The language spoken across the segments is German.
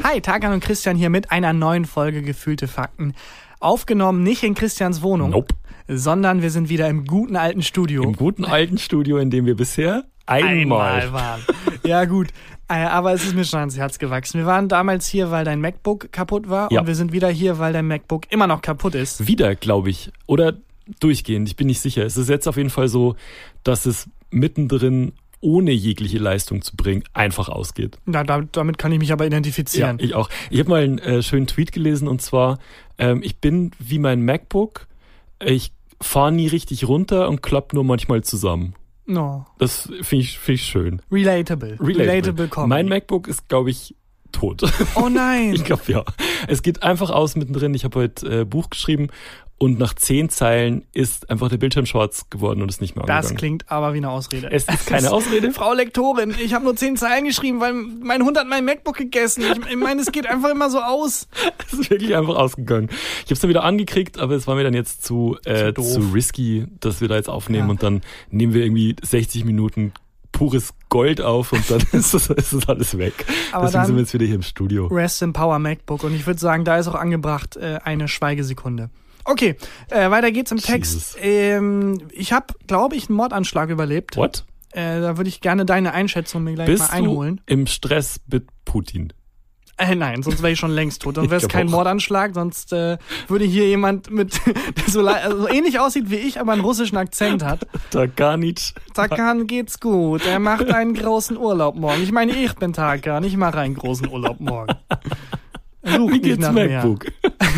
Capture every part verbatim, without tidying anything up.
Hi, Tarkan und Christian hier mit einer neuen Folge Gefühlte Fakten. Aufgenommen nicht in Christians Wohnung, Nope. sondern wir sind wieder im guten alten Studio. Im guten alten Studio, in dem wir bisher einmal, einmal waren. Ja gut, aber es ist mir schon ans Herz gewachsen. Wir waren damals hier, weil dein MacBook kaputt war Ja. und wir sind wieder hier, weil dein MacBook immer noch kaputt ist. Wieder, glaube ich. Oder durchgehend, ich bin nicht sicher. Es ist jetzt auf jeden Fall so, dass es mittendrin, ohne jegliche Leistung zu bringen, einfach ausgeht. Na, da, damit kann ich mich aber Ja, identifizieren. ich auch. Ich habe mal einen äh, schönen Tweet gelesen und zwar, ähm, ich bin wie mein MacBook, ich fahre nie richtig runter und klapp nur manchmal zusammen. No. Das finde ich, find ich schön. Relatable. Relatable. Relatable Comedy. Mein MacBook ist, glaube ich, tot. Oh nein. Ich glaube, ja. Es geht einfach aus mittendrin. Ich habe heute äh, Buch geschrieben und nach zehn Zeilen ist einfach der Bildschirm schwarz geworden und ist nicht mehr angegangen. Das klingt aber wie eine Ausrede. Es ist keine Ausrede. Frau Lektorin, ich habe nur zehn Zeilen geschrieben, weil mein Hund hat mein MacBook gegessen. Ich, ich meine, es geht einfach immer so aus. Es ist wirklich einfach ausgegangen. Ich habe es dann wieder angekriegt, aber es war mir dann jetzt zu, äh, Zu zu, doof. risky, dass wir da jetzt aufnehmen Ja. und dann nehmen wir irgendwie sechzig Minuten pures Gold auf und dann ist das, ist das alles weg. Aber Deswegen dann- sind wir jetzt wieder hier im Studio. Rest in Power MacBook. Und ich würde sagen, da ist auch angebracht äh, eine Schweigesekunde. Okay, äh, weiter geht's im Text. Jesus. Ähm, ich habe, glaube ich, einen Mordanschlag überlebt. What? Äh, da würde ich gerne deine Einschätzung mir gleich Bist mal einholen. du im Stress mit Putin? Äh, nein, sonst wäre ich schon längst tot. Dann wäre es Ich glaub kein auch. Mordanschlag, sonst äh, würde hier jemand mit, der so, le- also ähnlich aussieht wie ich, aber einen russischen Akzent hat. Tarkanic. Tarkan geht's gut. Er macht einen großen Urlaub morgen. Ich meine, ich bin Tarkan. Ich mache einen großen Urlaub morgen. Such Wie nicht geht's nach mehr. MacBook?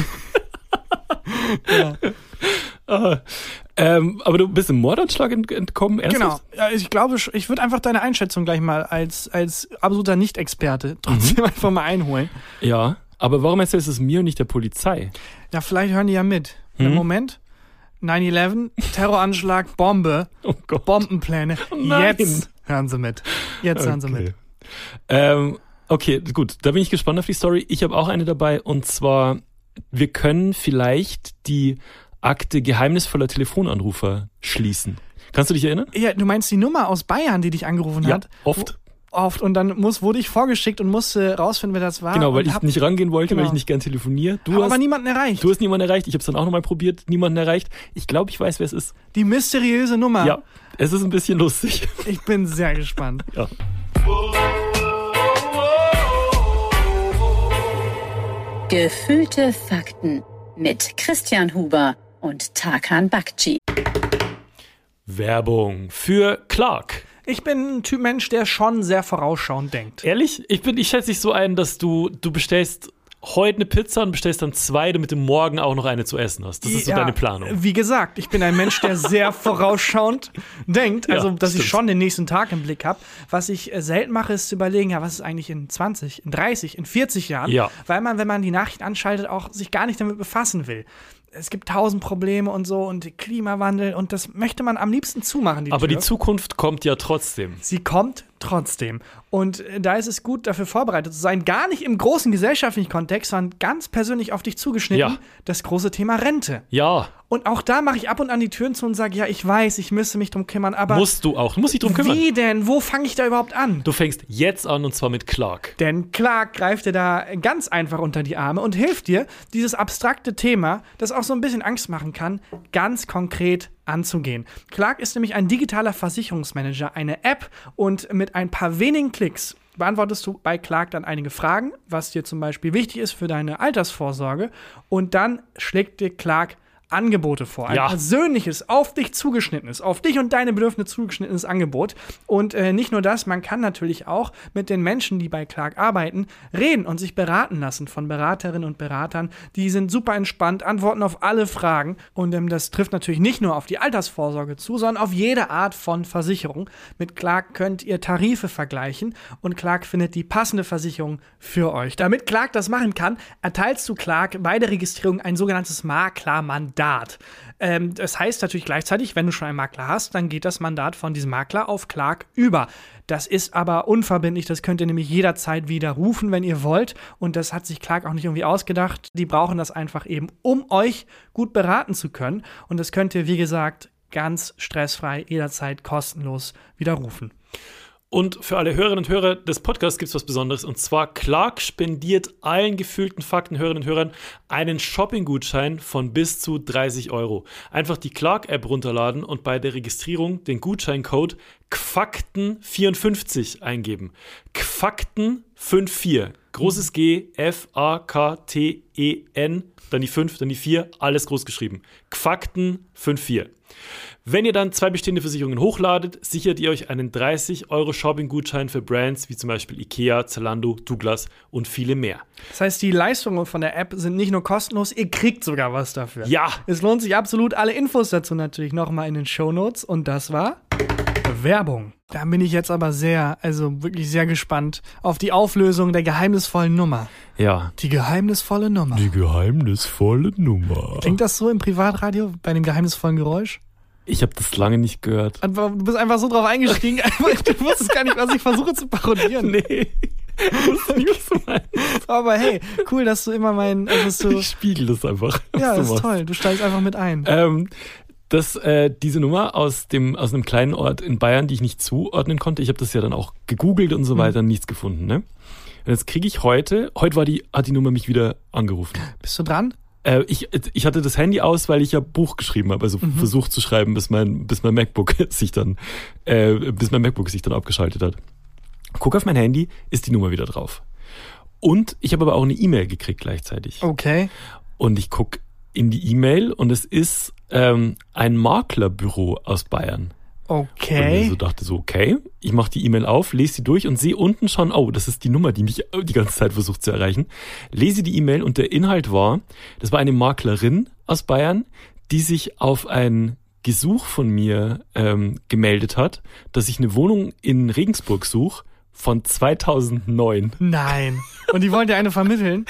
Ja. Ah, ähm, aber du bist im Mordanschlag ent entkommen? Ernsthaft? Genau. Ja, ich glaube, ich würde einfach deine Einschätzung gleich mal als, als absoluter Nicht-Experte trotzdem einfach mal einholen. Ja, aber warum erzählst du es mir und nicht der Polizei? Ja, vielleicht hören die ja mit. Im Hm? Moment. neun elf, Terroranschlag, Bombe, Oh Gott. Bombenpläne. nein. Jetzt hören sie mit. Jetzt hören sie Okay. mit. Ähm, okay, gut, da bin ich gespannt auf die Story. Ich habe auch eine dabei und zwar, wir können vielleicht die Akte geheimnisvoller Telefonanrufer schließen. Kannst du dich erinnern? Ja, du meinst die Nummer aus Bayern, die dich angerufen Ja, hat? oft. Oft. Und dann muss, wurde ich vorgeschickt und musste rausfinden, wer das war. Genau, weil und ich hab, nicht rangehen wollte, genau. weil ich nicht gern telefoniere. Du hab hast, aber niemanden erreicht. du hast niemanden erreicht. Ich habe es dann auch nochmal probiert, niemanden erreicht. Ich glaube, ich weiß, wer es ist. Die mysteriöse Nummer. Ja, es ist ein bisschen lustig. Ich bin sehr gespannt. Ja. Gefühlte Fakten mit Christian Huber und Tarkan Bakci. Werbung für Clark. Ich bin ein Typ Mensch, der schon sehr vorausschauend denkt. Ehrlich? Ich bin, ich schätze dich so ein, dass du, du bestellst heute eine Pizza und bestellst dann zwei, damit du morgen auch noch eine zu essen hast. Das ist so Ja, deine Planung. Wie gesagt, ich bin ein Mensch, der sehr vorausschauend denkt. Also, Ja, dass ich stimmt. schon den nächsten Tag im Blick habe. Was ich äh, selten mache, ist zu überlegen, ja, was ist eigentlich in zwanzig, in dreißig, in vierzig Jahren? Ja. Weil man, wenn man die Nachrichten anschaltet, auch sich gar nicht damit befassen will. Es gibt tausend Probleme und so und Klimawandel und das möchte man am liebsten zumachen, die Aber Tür. die Zukunft kommt ja trotzdem. Sie kommt trotzdem. Und äh, da ist es gut, dafür vorbereitet zu sein. Gar nicht im großen gesellschaftlichen Kontext, sondern ganz persönlich auf dich zugeschnitten. Ja. Das große Thema Rente. Ja, Und auch da mache ich ab und an die Türen zu und sage, ja, ich weiß, ich müsste mich drum kümmern, aber musst du auch. Du musst dich drum kümmern. wie denn? Wo fange ich da überhaupt an? Du fängst jetzt an und zwar mit Clark. Denn Clark greift dir da ganz einfach unter die Arme und hilft dir, dieses abstrakte Thema, das auch so ein bisschen Angst machen kann, ganz konkret anzugehen. Clark ist nämlich ein digitaler Versicherungsmanager, eine App und mit ein paar wenigen Klicks beantwortest du bei Clark dann einige Fragen, was dir zum Beispiel wichtig ist für deine Altersvorsorge und dann schlägt dir Clark Angebote vor. Ein Ja. persönliches, auf dich zugeschnittenes, auf dich und deine Bedürfnisse zugeschnittenes Angebot. Und äh, nicht nur das, man kann natürlich auch mit den Menschen, die bei Clark arbeiten, reden und sich beraten lassen von Beraterinnen und Beratern. Die sind super entspannt, antworten auf alle Fragen. Und ähm, das trifft natürlich nicht nur auf die Altersvorsorge zu, sondern auf jede Art von Versicherung. Mit Clark könnt ihr Tarife vergleichen und Clark findet die passende Versicherung für euch. Damit Clark das machen kann, erteilst du Clark bei der Registrierung ein sogenanntes Maklermandat. Ähm, das heißt natürlich gleichzeitig, wenn du schon einen Makler hast, dann geht das Mandat von diesem Makler auf Clark über. Das ist aber unverbindlich, das könnt ihr nämlich jederzeit widerrufen, wenn ihr wollt. Und das hat sich Clark auch nicht irgendwie ausgedacht. Die brauchen das einfach eben, um euch gut beraten zu können. Und das könnt ihr, wie gesagt, ganz stressfrei jederzeit kostenlos widerrufen. Und für alle Hörerinnen und Hörer des Podcasts gibt es was Besonderes. Und zwar Clark spendiert allen gefühlten Faktenhörerinnen und Hörern einen Shopping-Gutschein von bis zu dreißig Euro. Einfach die Clark-App runterladen und bei der Registrierung den Gutscheincode G F A K T E N vierundfünfzig eingeben. G F A K T E N fünfundfünfzig. Großes G, F A K T E N, dann die fünf, dann die vier, alles groß geschrieben. G F A K T E N fünfundfünfzig. Wenn ihr dann zwei bestehende Versicherungen hochladet, sichert ihr euch einen dreißig Euro Shopping-Gutschein für Brands wie zum Beispiel Ikea, Zalando, Douglas und viele mehr. Das heißt, die Leistungen von der App sind nicht nur kostenlos, ihr kriegt sogar was dafür. Ja! Es lohnt sich absolut. Alle Infos dazu natürlich nochmal in den Shownotes. Und das war Werbung. Da bin ich jetzt aber sehr, also wirklich sehr gespannt auf die Auflösung der geheimnisvollen Nummer. Ja. Die geheimnisvolle Nummer. Die geheimnisvolle Nummer. Klingt das so im Privatradio bei dem geheimnisvollen Geräusch? Ich habe das lange nicht gehört. Du bist einfach so drauf eingestiegen, du wusstest gar nicht, was ich versuche zu parodieren. Nee. Ich wusste nicht, was du meinst. Aber hey, cool, dass du immer mein... Dass du, ich spiegel das einfach. Ja, das ist toll. Du steigst einfach mit ein. Ähm, das, äh, diese Nummer aus dem aus einem kleinen Ort in Bayern, die ich nicht zuordnen konnte, ich habe das ja dann auch gegoogelt und so weiter, mhm. nichts gefunden. Ne? Und jetzt kriege ich heute, heute war die, hat die Nummer mich wieder angerufen. Bist du dran? Äh, ich, ich hatte das Handy aus, weil ich ja Buch geschrieben habe, also mhm. versucht zu schreiben, bis mein, bis mein MacBook sich dann, äh, bis mein MacBook sich dann abgeschaltet hat. Guck auf mein Handy, ist die Nummer wieder drauf. Und ich habe aber auch eine E-Mail gekriegt gleichzeitig. Okay. Und ich guck in die E-Mail und es ist ähm, ein Maklerbüro aus Bayern. Okay. Und ich so dachte so, okay, ich mache die E-Mail auf, lese sie durch und sehe unten schon, oh, das ist die Nummer, die mich die ganze Zeit versucht zu erreichen. Lese die E-Mail und der Inhalt war, das war eine Maklerin aus Bayern, die sich auf ein Gesuch von mir ähm, gemeldet hat, dass ich eine Wohnung in Regensburg suche von zweitausendneun. Nein. Und die wollen dir eine vermitteln?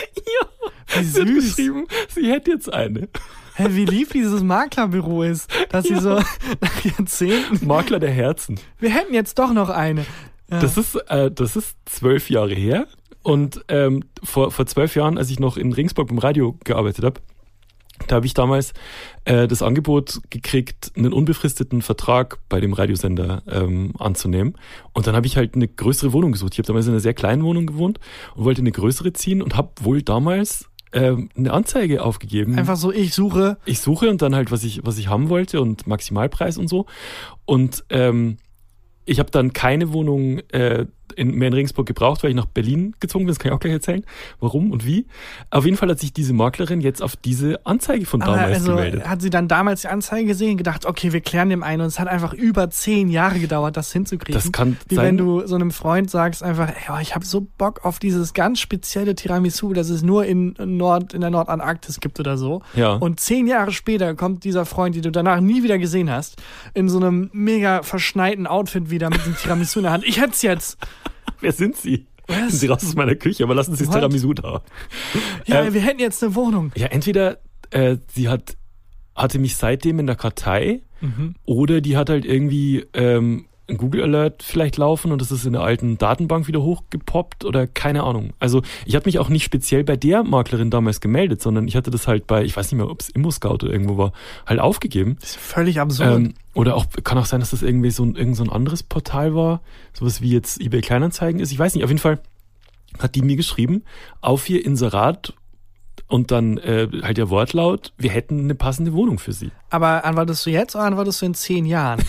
Ja. Wie Sie hat süß. geschrieben, sie hätte jetzt eine. Hä, wie lieb dieses Maklerbüro ist, dass sie Ja. so nach Jahrzehnten... Makler der Herzen. Wir hätten jetzt doch noch eine. Ja. Das ist, äh, das ist zwölf Jahre her. Und ähm, vor, vor zwölf Jahren, als ich noch in Regensburg beim Radio gearbeitet habe, da habe ich damals äh, das Angebot gekriegt, einen unbefristeten Vertrag bei dem Radiosender ähm, anzunehmen. Und dann habe ich halt eine größere Wohnung gesucht. Ich habe damals in einer sehr kleinen Wohnung gewohnt und wollte eine größere ziehen und habe wohl damals ähm, eine Anzeige aufgegeben. Einfach so, ich suche. Ich suche und dann halt, was ich was ich haben wollte und Maximalpreis und so. Und ähm, ich habe dann keine Wohnung äh, in, mehr in Regensburg gebraucht, weil ich nach Berlin gezogen bin. Das kann ich auch gleich erzählen, warum und wie. Auf jeden Fall hat sich diese Maklerin jetzt auf diese Anzeige von Aber damals also gemeldet. hat sie dann damals die Anzeige gesehen und gedacht, okay, wir klären dem einen. Und es hat einfach über zehn Jahre gedauert, das hinzukriegen. Das kann Wie sein. wenn du so einem Freund sagst einfach, ey, oh, ich habe so Bock auf dieses ganz spezielle Tiramisu, das es nur in Nord in der Nordantarktis gibt oder so. Ja. Und zehn Jahre später kommt dieser Freund, den du danach nie wieder gesehen hast, in so einem mega verschneiten Outfit wieder mit dem Tiramisu in der Hand. Ich hätt's jetzt. Wer sind Sie? Was? Sind Sie raus aus meiner Küche, aber lassen Sie das What? Tiramisu da. Ja, Ähm, wir hätten jetzt eine Wohnung. Ja, entweder äh, sie hat hatte mich seitdem in der Kartei Mhm. oder die hat halt irgendwie ähm, ein Google Alert vielleicht laufen und das ist in der alten Datenbank wieder hochgepoppt oder keine Ahnung. Also ich hatte mich auch nicht speziell bei der Maklerin damals gemeldet, sondern ich hatte das halt bei, ich weiß nicht mehr, ob es ImmoScout oder irgendwo war, halt aufgegeben. Das ist völlig absurd. Ähm, oder auch, kann auch sein, dass das irgendwie so ein, irgend so ein anderes Portal war, sowas wie jetzt eBay Kleinanzeigen ist. Ich weiß nicht, auf jeden Fall hat die mir geschrieben, auf ihr Inserat und dann äh, halt der Wortlaut, wir hätten eine passende Wohnung für sie. Aber antwortest du jetzt oder antwortest du in zehn Jahren?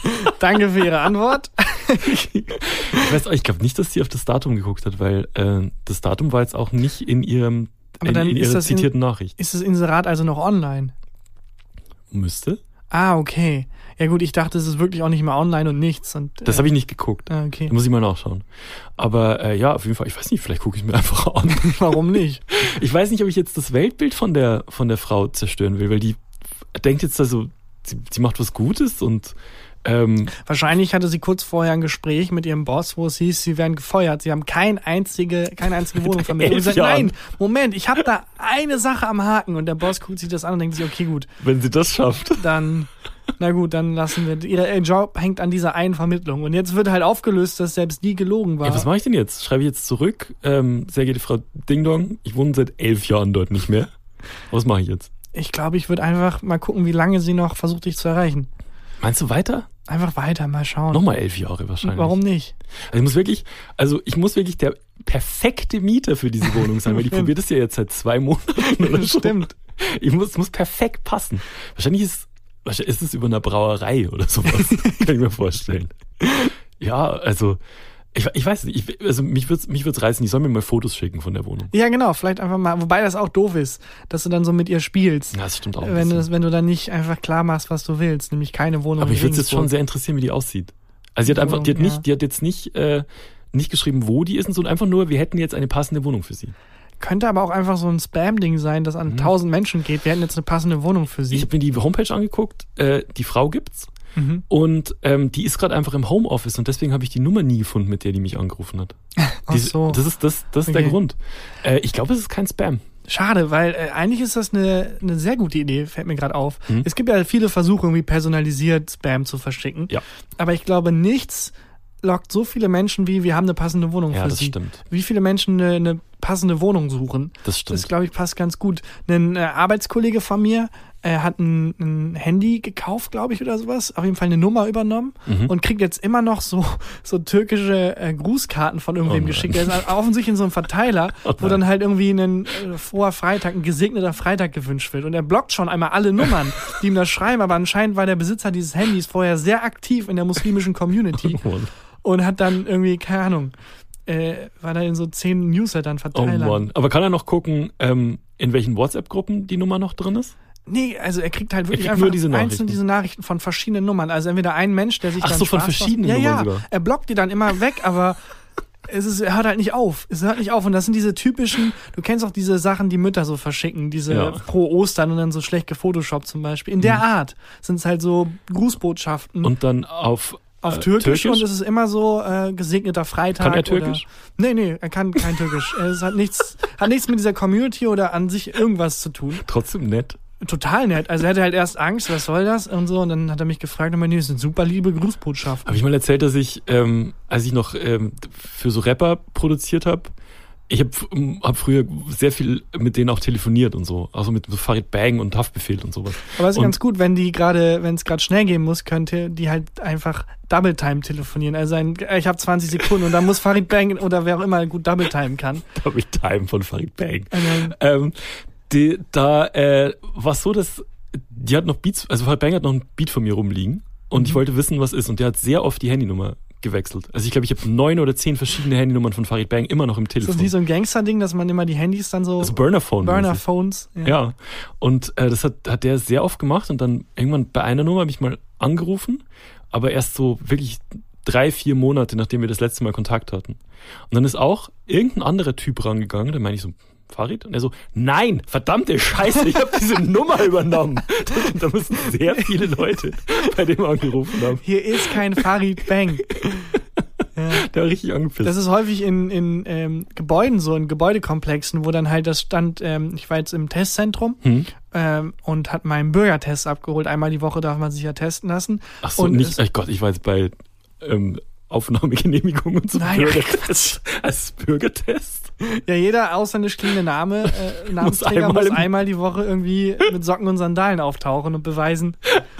Danke für Ihre Antwort. Ich weiß auch, ich glaube nicht, dass sie auf das Datum geguckt hat, weil äh, das Datum war jetzt auch nicht in ihrem Aber in, dann in ist ihrer das in- zitierten Nachricht. Ist das Inserat also noch online? Müsste. Ah, okay. Ja gut, ich dachte, es ist wirklich auch nicht mehr online und nichts. Und, äh, Das habe ich nicht geguckt. ah, Da okay. muss ich mal nachschauen. Aber äh, ja, auf jeden Fall, ich weiß nicht, vielleicht gucke ich mir einfach an. Warum nicht? Ich weiß nicht, ob ich jetzt das Weltbild von der von der Frau zerstören will, weil die denkt jetzt also, sie, sie macht was Gutes und ähm, Wahrscheinlich hatte sie kurz vorher ein Gespräch mit ihrem Boss, wo es hieß, sie werden gefeuert. Sie haben kein einzige, keine einzige Wohnung vermittelt. Und elf sie sagt, Jahren. nein, Moment, ich habe da eine Sache am Haken. Und der Boss guckt sich das an und denkt sich, okay, gut, wenn sie das schafft. dann, na gut, dann lassen wir, ihr, ihr Job hängt an dieser einen Vermittlung. Und jetzt wird halt aufgelöst, dass selbst die gelogen war. Ja, was mache ich denn jetzt? Schreibe ich jetzt zurück? Ähm, sehr geehrte Frau Ding Dong, ich wohne seit elf Jahren dort nicht mehr. Was mache ich jetzt? Ich glaube, ich würde einfach mal gucken, wie lange sie noch versucht, dich zu erreichen. Meinst du weiter? Einfach weiter, mal schauen. Nochmal elf Jahre wahrscheinlich. Warum nicht? Also ich muss wirklich, also ich muss wirklich der perfekte Mieter für diese Wohnung sein, weil ich probiere das ja jetzt seit zwei Monaten oder so. Stimmt. Ich muss, es muss perfekt passen. Wahrscheinlich ist, wahrscheinlich ist es über einer Brauerei oder sowas. Kann ich mir vorstellen. Ja, also ich, ich weiß nicht, ich, also mich wird's, mich wird's reißen. Ich soll mir mal Fotos schicken von der Wohnung. Ja, genau, vielleicht einfach mal, wobei das auch doof ist, dass du dann so mit ihr spielst. Ja, das stimmt auch. Wenn du, wenn du dann nicht einfach klar machst, was du willst, nämlich keine Wohnung. Aber mich würde es jetzt Regensburg. schon sehr interessieren, wie die aussieht. Also sie hat einfach, die hat nicht, die hat jetzt nicht, äh, nicht geschrieben, wo die ist, sondern einfach nur, wir hätten jetzt eine passende Wohnung für sie. Könnte aber auch einfach so ein Spam-Ding sein, das an tausend Menschen geht. Wir hätten jetzt eine passende Wohnung für sie. Ich habe mir die Homepage angeguckt, äh, die Frau gibt's. Mhm. Und ähm, die ist gerade einfach im Homeoffice und deswegen habe ich die Nummer nie gefunden, mit der die mich angerufen hat. Ach Die, so. Das ist, das, das ist Okay. der Grund. Äh, ich glaube, es ist kein Spam. Schade, weil äh, eigentlich ist das eine, eine sehr gute Idee, fällt mir gerade auf. Mhm. Es gibt ja viele Versuche, irgendwie personalisiert Spam zu verschicken. Ja. Aber ich glaube, nichts lockt so viele Menschen wie, wir haben eine passende Wohnung Ja, für das sie. stimmt. Wie viele Menschen eine, eine passende Wohnung suchen. Das stimmt. Das, glaube ich, passt ganz gut. Ein äh, Arbeitskollege von mir äh, hat ein, ein Handy gekauft, glaube ich, oder sowas. Auf jeden Fall eine Nummer übernommen Mhm. und kriegt jetzt immer noch so, so türkische äh, Grußkarten von irgendwem Oh nein. geschickt. Der ist offensichtlich in so einem Verteiler, Oh wo dann halt irgendwie ein äh, froher Freitag, ein gesegneter Freitag gewünscht wird. Und er blockt schon einmal alle Nummern, die ihm das schreiben. Aber anscheinend war der Besitzer dieses Handys vorher sehr aktiv in der muslimischen Community Oh Mann. und hat dann irgendwie, keine Ahnung, äh, war da in so zehn Newslettern Oh verteilt. Mann. Aber kann er noch gucken, ähm, in welchen WhatsApp-Gruppen die Nummer noch drin ist? Nee, also er kriegt halt wirklich kriegt einfach nur diese einzeln Nachrichten. diese Nachrichten von verschiedenen Nummern. Also entweder ein Mensch, der sich Ach dann so, von Spaß verschiedenen macht. Ja, Nummern ja, sogar. er blockt die dann immer weg, aber es, ist, er hört halt nicht auf. Es hört nicht auf. Und das sind diese typischen, du kennst auch diese Sachen, die Mütter so verschicken, diese Ja. pro Ostern und dann so schlecht gefotoshoppt zum Beispiel. In der Mhm. Art sind es halt so Grußbotschaften Und dann auf, auf äh, Türkisch, Türkisch? und es ist immer so äh, gesegneter Freitag. Kann er Türkisch? Oder, nee, nee, er kann kein Türkisch. Es hat nichts, hat nichts mit dieser Community oder an sich irgendwas zu tun. trotzdem nett. Total nett. Also er hatte halt erst Angst, was soll das und so. Und dann hat er mich gefragt und meinte, nee, das sind super liebe Grußbotschaften. Habe ich mal erzählt, dass ich, ähm, als ich noch ähm, für so Rapper produziert habe, ich habe hab früher sehr viel mit denen auch telefoniert und so. Also mit so Farid Bang und Haftbefehl und sowas. Aber es ist und ganz gut, wenn die gerade, wenn es gerade schnell gehen muss, könnte die halt einfach Double Time telefonieren. Also ein, ich habe zwanzig Sekunden und dann muss Farid Bang oder wer auch immer gut Double Time kann. Double Time von Farid Bang. Also, Ähm, die, da äh, war es so, dass die hat noch Beats, also Farid Bang hat noch ein Beat von mir rumliegen und Mhm. ich wollte wissen, was ist. Und der hat sehr oft die Handynummer gewechselt. Also ich glaube, ich habe neun oder zehn verschiedene Handynummern von Farid Bang immer noch im ist das Telefon. nicht so ein Gangster-Ding, dass man immer die Handys dann so Also Burner-Phone. Burner-Phones. Ja, und äh, das hat, hat der sehr oft gemacht und dann irgendwann bei einer Nummer habe ich mal angerufen, aber erst so wirklich drei, vier Monate, nachdem wir das letzte Mal Kontakt hatten. Und dann ist auch irgendein anderer Typ rangegangen, da meine ich so, Farid? Und er so, nein, verdammte Scheiße, ich habe diese Nummer übernommen. Da, da müssen sehr viele Leute bei dem angerufen haben. Hier ist kein Farid Bang. Ja. Der war richtig angepisst. Das ist häufig in, in ähm, Gebäuden so, in Gebäudekomplexen, wo dann halt das stand, ähm, ich war jetzt im Testzentrum Hm? ähm, und hat meinen Bürgertest abgeholt. Einmal die Woche darf man sich ja testen lassen. Ach so, und nicht, es- oh Gott, ich war jetzt bei ähm, Aufnahmegenehmigung und so Nein, Bürgertest. Als Bürgertest? Ja, jeder ausländisch klingende Name, äh, Namensträger einmal muss im- einmal die Woche irgendwie mit Socken und Sandalen auftauchen und beweisen.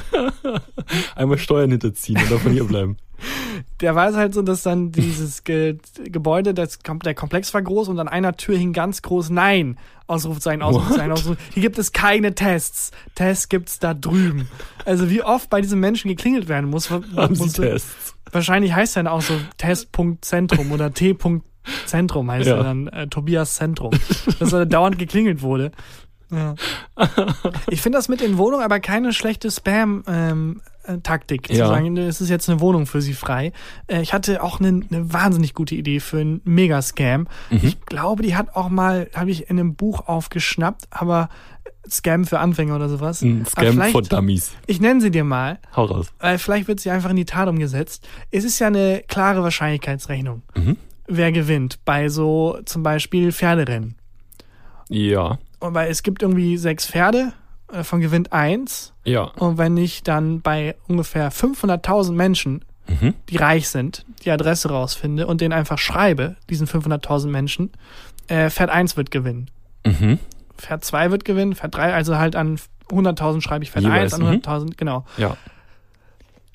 Einmal Steuern hinterziehen und davon hier bleiben. Der war es halt so, dass dann dieses Ge Gebäude, das, Kom- der Komplex war groß und an einer Tür hing ganz groß Nein. Ausrufzeichen, Ausrufzeichen, Ausrufzeichen. Hier gibt es keine Tests. Tests gibt's da drüben. Also wie oft bei diesen Menschen geklingelt werden muss. Haben Sie muss Tests? Wahrscheinlich heißt er dann auch so Test.Zentrum oder T.Zentrum heißt Ja. er dann, äh, Tobias Zentrum. Dass er dauernd geklingelt wurde. Ja. Ich finde das mit in Wohnungen aber keine schlechte Spam-Taktik. Ja. Zu sagen, es ist jetzt eine Wohnung für sie frei. Äh, ich hatte auch eine, eine wahnsinnig gute Idee für einen Mega-Scam. Mhm. Ich glaube, die hat auch mal, habe ich in einem Buch aufgeschnappt, aber Scam für Anfänger oder sowas. Ein Aber Scam vielleicht- for Dummies. Ich nenne sie dir mal. Hau raus. Weil vielleicht wird sie einfach in die Tat umgesetzt. Es ist ja eine klare Wahrscheinlichkeitsrechnung. Mhm. Wer gewinnt bei so zum Beispiel Pferderennen. Ja, Und weil es gibt irgendwie sechs Pferde, davon gewinnt eins. ja. Und wenn ich dann bei ungefähr fünfhunderttausend Menschen, Mhm. die reich sind, die Adresse rausfinde und denen einfach schreibe, diesen fünfhunderttausend Menschen, äh, Pferd eins wird gewinnen. Mhm. Pferd zwei wird gewinnen, Pferd drei, also halt an hunderttausend schreibe ich Pferd Jeweils, eins, an mhm. hunderttausend, genau. Ja.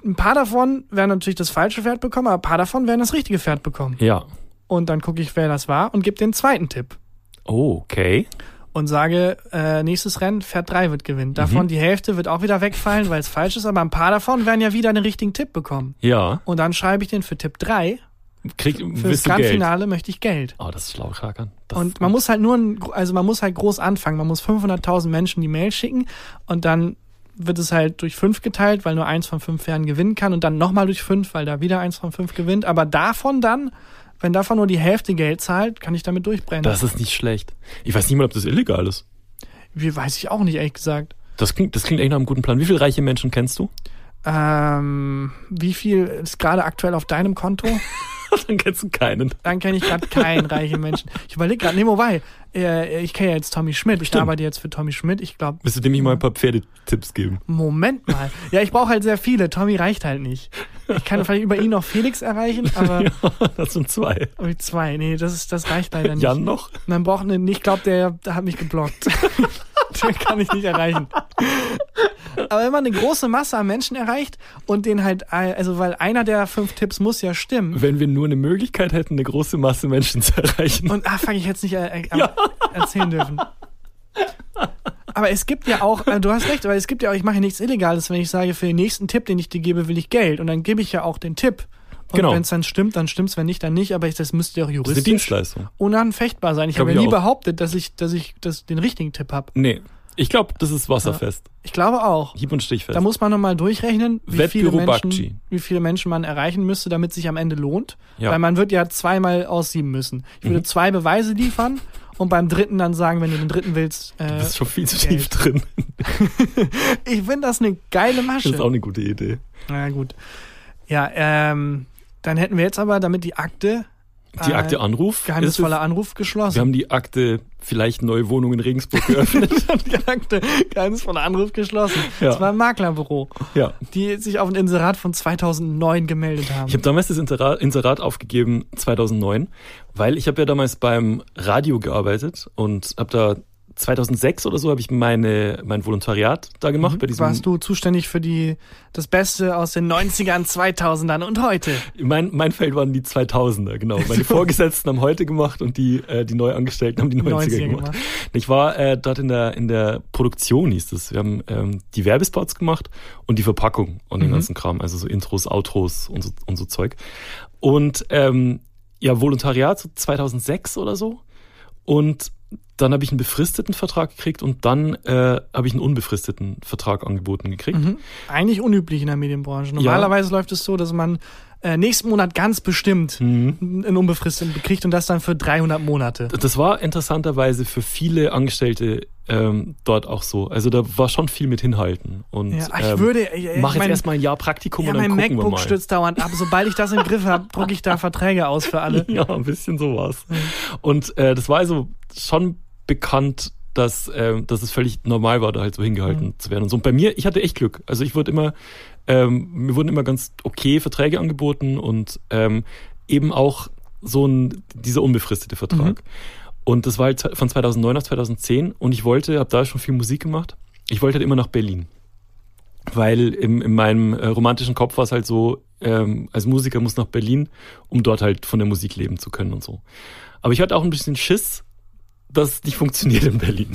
ein paar davon werden natürlich das falsche Pferd bekommen, aber ein paar davon werden das richtige Pferd bekommen. Ja. Und dann gucke ich, wer das war und gebe den zweiten Tipp. Oh, okay. Und sage, äh, nächstes Rennen, Pferd drei wird gewinnen. Davon Mhm. die Hälfte wird auch wieder wegfallen, weil es falsch ist, aber ein paar davon werden ja wieder einen richtigen Tipp bekommen. Ja. Und dann schreibe ich den für Tipp drei. Krieg, Für das willst du Geld? Grandfinale möchte ich Geld. Oh, das ist schlau, Hakan. Das Und man muss halt nur, ein, also man muss halt groß anfangen. Man muss fünfhunderttausend Menschen die Mail schicken und dann wird es halt durch fünf geteilt, weil nur eins von fünf Pferden gewinnen kann und dann nochmal durch fünf, weil da wieder eins von fünf gewinnt. Aber davon dann, wenn davon nur die Hälfte Geld zahlt, kann ich damit durchbrennen. Das ist nicht schlecht. Ich weiß nicht mal, ob das illegal ist. Wie, weiß ich auch nicht, ehrlich gesagt. Das klingt, das klingt echt nach einem guten Plan. Wie viele reiche Menschen kennst du? Ähm, wie viel ist gerade aktuell auf deinem Konto? Dann kennst du keinen. Dann kenne ich gerade keinen reichen Menschen. Ich überlege gerade, nee, wobei, äh, ich kenne ja jetzt Tommy Schmidt. Ich Stimmt. arbeite jetzt für Tommy Schmidt. Ich glaube. Willst du dem nicht mal ein paar Pferdetipps geben? Moment mal. Ja, ich brauche halt sehr viele. Tommy reicht halt nicht. Ich kann vielleicht über ihn noch Felix erreichen, aber. Ja, das sind zwei. Oh, zwei. Nee, das, ist, das reicht leider nicht. Jan noch? Und dann braucht einen, ich glaube, der, der hat mich geblockt. Den kann ich nicht erreichen. Aber wenn man eine große Masse an Menschen erreicht und den halt, also weil einer der fünf Tipps muss ja stimmen. Wenn wir nur eine Möglichkeit hätten, eine große Masse Menschen zu erreichen. Und ah, fuck, ich hätte es nicht äh, äh, Ja. erzählen dürfen. Aber es gibt ja auch, äh, du hast recht, aber es gibt ja auch, ich mache ja nichts Illegales, wenn ich sage, für den nächsten Tipp, den ich dir gebe, will ich Geld. Und dann gebe ich ja auch den Tipp. Und Genau. wenn es dann stimmt, dann stimmt's, wenn nicht, dann nicht. Aber ich, das müsste ja auch Das ist eine juristisch Dienstleistung. unanfechtbar sein. Ich Glaub habe ja ich nie auch. behauptet, dass ich, dass ich das, den richtigen Tipp habe. Nee, ich glaube, das ist wasserfest. Ich glaube auch. Hieb- und stichfest. Da muss man nochmal durchrechnen, wie viele, Wettbüro Menschen, Bakci. wie viele Menschen man erreichen müsste, damit sich am Ende lohnt. Ja. Weil man wird ja zweimal aussieben müssen. Ich würde Mhm. zwei Beweise liefern und beim dritten dann sagen, wenn du den dritten willst, äh, Du bist schon viel zu Geld. tief drin. ich finde das eine geile Das Masche. ist auch eine gute Idee. Na gut. Ja, ähm, dann hätten wir jetzt aber, damit die Akte, Die äh, Akte Anruf. geheimnisvoller ist Anruf es, geschlossen. wir haben die Akte vielleicht neue Wohnung in Regensburg geöffnet. die Akte, geheimnisvoller Anruf geschlossen. Ja. Das war ein Maklerbüro, Ja. die sich auf ein Inserat von zweitausendneun gemeldet haben. Ich habe damals das Inserat, Inserat aufgegeben, zweitausendneun, weil ich habe ja damals beim Radio gearbeitet und habe da zweitausendsechs oder so habe ich meine mein Volontariat da gemacht. Bei diesem, Warst du zuständig für die das Beste aus den neunzigern, zweitausendern und heute? Mein, mein Feld waren die zweitausender, genau. Meine Vorgesetzten haben heute gemacht und die äh, die Neuangestellten haben die neunziger, neunziger gemacht. gemacht. Ich war äh, dort in der in der Produktion, hieß es. Wir haben ähm, die Werbespots gemacht und die Verpackung und den Mhm. ganzen Kram, also so Intros, Outros und so, und so Zeug. Und ähm, ja, Volontariat so zweitausendsechs oder so. Und dann habe ich einen befristeten Vertrag gekriegt und dann äh, habe ich einen unbefristeten Vertrag angeboten gekriegt. Mhm. Eigentlich unüblich in der Medienbranche. Normalerweise läuft es so, dass man äh, nächsten Monat ganz bestimmt Mhm. einen unbefristeten bekriegt und das dann für dreihundert Monate. Das war interessanterweise für viele Angestellte ähm, dort auch so. Also da war schon viel mit hinhalten. Und Ja, ich ähm, würde, ich, ich mach jetzt mein, erstmal ein Jahr Praktikum ja, und dann mein gucken wir MacBook mal. stürzt dauernd ab. Sobald ich das im Griff habe, drucke ich da Verträge aus für alle. Ja, ein bisschen so war's. Mhm. Und äh, das war also schon bekannt, dass, ähm, dass es völlig normal war, da halt so hingehalten Mhm. zu werden. Und so. Und bei mir, ich hatte echt Glück. Also ich wurde immer, ähm, mir wurden immer ganz okay Verträge angeboten und ähm, eben auch so ein, dieser unbefristete Vertrag. Mhm. Und das war halt von zweitausendneun auf zweitausendzehn und ich wollte, habe da schon viel Musik gemacht, ich wollte halt immer nach Berlin. Weil im, in meinem äh, romantischen Kopf war es halt so, ähm, als Musiker muss nach Berlin, um dort halt von der Musik leben zu können und so. Aber ich hatte auch ein bisschen Schiss, dass es nicht funktioniert in Berlin.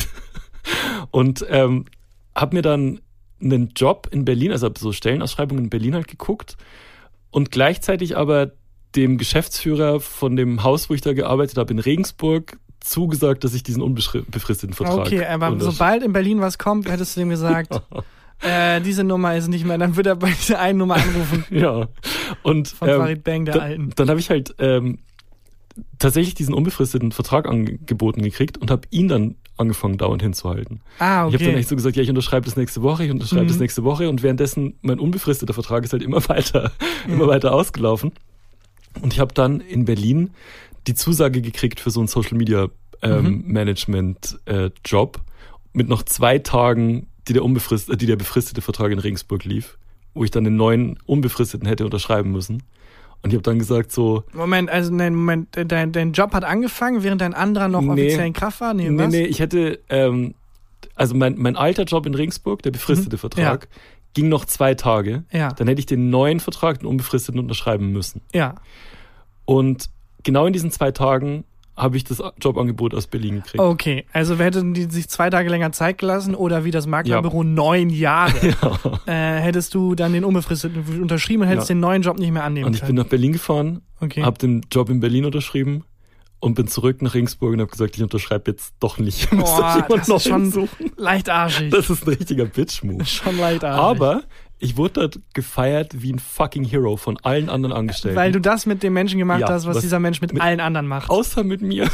Und ähm, habe mir dann einen Job in Berlin, also hab so Stellenausschreibungen in Berlin halt geguckt und gleichzeitig aber dem Geschäftsführer von dem Haus, wo ich da gearbeitet habe, in Regensburg, zugesagt, dass ich diesen unbefristeten Vertrag Okay, aber untersch- sobald in Berlin was kommt, hättest du dem gesagt, äh, diese Nummer ist nicht mehr, dann wird er bei dieser einen Nummer anrufen. Ja. Und Von ähm, Farid Bang, der da, Alten. dann habe ich halt ähm, tatsächlich diesen unbefristeten Vertrag angeboten gekriegt und habe ihn dann angefangen, dauernd hinzuhalten. Ah, okay. Ich habe dann echt so gesagt, ja, ich unterschreibe das nächste Woche, ich unterschreibe Mhm. das nächste Woche und währenddessen mein unbefristeter Vertrag ist halt immer weiter, immer weiter ausgelaufen. Und ich habe dann in Berlin die Zusage gekriegt für so einen Social Media ähm, Mhm. Management äh, Job mit noch zwei Tagen, die der unbefristete, die der befristete Vertrag in Regensburg lief, wo ich dann den neuen unbefristeten hätte unterschreiben müssen. Und ich habe dann gesagt so, Moment, also nein, Moment, dein, dein Job hat angefangen, während dein anderer noch Nee. offiziell in Kraft war? Nee, nee, was? nee, ich hätte, ähm, also mein, mein alter Job in Regensburg, der befristete Mhm. Vertrag, ging noch zwei Tage. Ja. Dann hätte ich den neuen Vertrag, den unbefristeten, unterschreiben müssen. Ja. Und genau in diesen zwei Tagen habe ich das Jobangebot aus Berlin gekriegt. Okay, also hätten die sich zwei Tage länger Zeit gelassen oder wie das Maklerbüro Ja. neun Jahre, Ja. äh, hättest du dann den unbefristeten unterschrieben und hättest Ja. den neuen Job nicht mehr annehmen Und ich können. bin nach Berlin gefahren, Okay. habe den Job in Berlin unterschrieben und bin zurück nach Regensburg und habe gesagt, ich unterschreibe jetzt doch nicht. Ich muss Boah, doch jemand das ist schon Neuen suchen. leicht arschig. Das ist ein richtiger Bitch-Move. Schon leicht arschig. Aber ich wurde dort gefeiert wie ein fucking Hero von allen anderen Angestellten. Weil du das mit dem Menschen gemacht Ja, hast, was, was dieser Mensch mit, mit- allen anderen macht. Außer mit mir.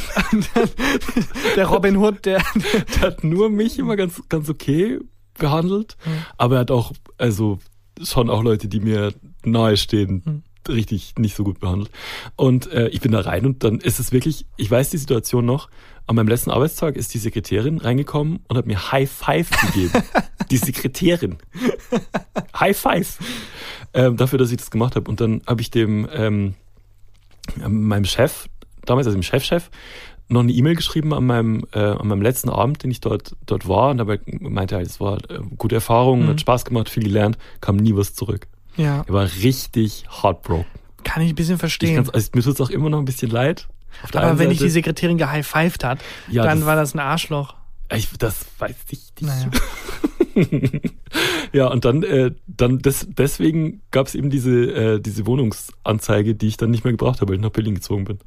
Der Robin Hood, der... Der hat nur mich immer ganz, ganz okay behandelt. Mhm. Aber er hat auch, also schon auch Leute, die mir nahe stehen, Mhm. richtig nicht so gut behandelt. Und äh, ich bin da rein und dann ist es wirklich, ich weiß die Situation noch, an meinem letzten Arbeitstag ist die Sekretärin reingekommen und hat mir High Five gegeben. Die Sekretärin. High Five. Ähm, dafür, dass ich das gemacht habe. Und dann habe ich dem ähm, meinem Chef, damals also dem Chefchef, noch eine E-Mail geschrieben an meinem äh, an meinem letzten Abend, den ich dort dort war. Und dabei meinte er, es war äh, gute Erfahrung, Mhm. hat Spaß gemacht, viel gelernt, kam nie was zurück. Ja, Er war richtig heartbroken. kann ich ein bisschen Ich verstehen. kann's, also, mir tut's auch immer noch ein bisschen leid. Auf der Aber einen wenn dich Seite- die Sekretärin gehighfived hat, Ja, dann das- war das ein Arschloch. Ich, das weiß ich nicht. Naja. Ja, und dann, äh, dann des, deswegen gab es eben diese, äh, diese Wohnungsanzeige, die ich dann nicht mehr gebraucht habe, weil ich nach Berlin gezogen bin.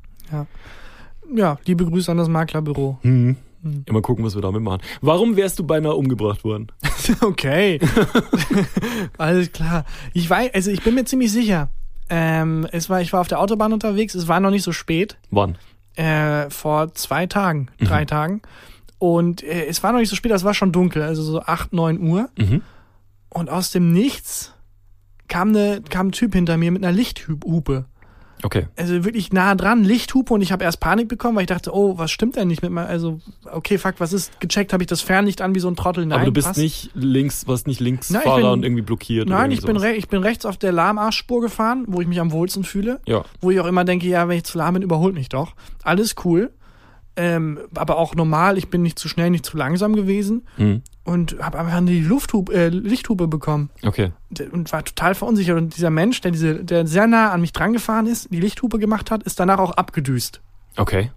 Ja, liebe Grüße an das Maklerbüro. Mhm. Mhm. Immer gucken, was wir damit machen. Warum wärst du beinahe umgebracht worden? Okay. Alles klar. Ich weiß, also ich bin mir ziemlich sicher. Ähm, es war, ich war auf der Autobahn unterwegs, es war noch nicht so spät. Wann? Äh, vor zwei Tagen, Mhm. drei Tagen. Und äh, es war noch nicht so spät, es war schon dunkel, also so acht, neun Uhr. Mhm. Und aus dem Nichts kam, ne, kam ein Typ hinter mir mit einer Lichthupe. Okay. Also wirklich nah dran, Lichthupe, und ich habe erst Panik bekommen, weil ich dachte, oh, was stimmt denn nicht mit meinem, also okay, fuck, was ist, gecheckt habe ich das Fernlicht an wie so ein Trottel. Nein, Aber du bist passt. nicht links, was nicht links Nein, ich Fahrer bin- und irgendwie blockiert. oder Nein, irgendwie ich bin, sowas. re ich bin rechts auf der Lahmarschspur gefahren, wo ich mich am wohlsten fühle. Ja. Wo ich auch immer denke, ja, wenn ich zu lahm bin, überholt mich doch. Alles cool. Ähm, aber auch normal, ich bin nicht zu schnell, nicht zu langsam gewesen. Mhm. Und habe einfach die Lufthupe, äh, Lichthupe bekommen. Okay. Und war total verunsichert. Und dieser Mensch, der diese, der sehr nah an mich dran gefahren ist, die Lichthupe gemacht hat, ist danach auch abgedüst. Okay.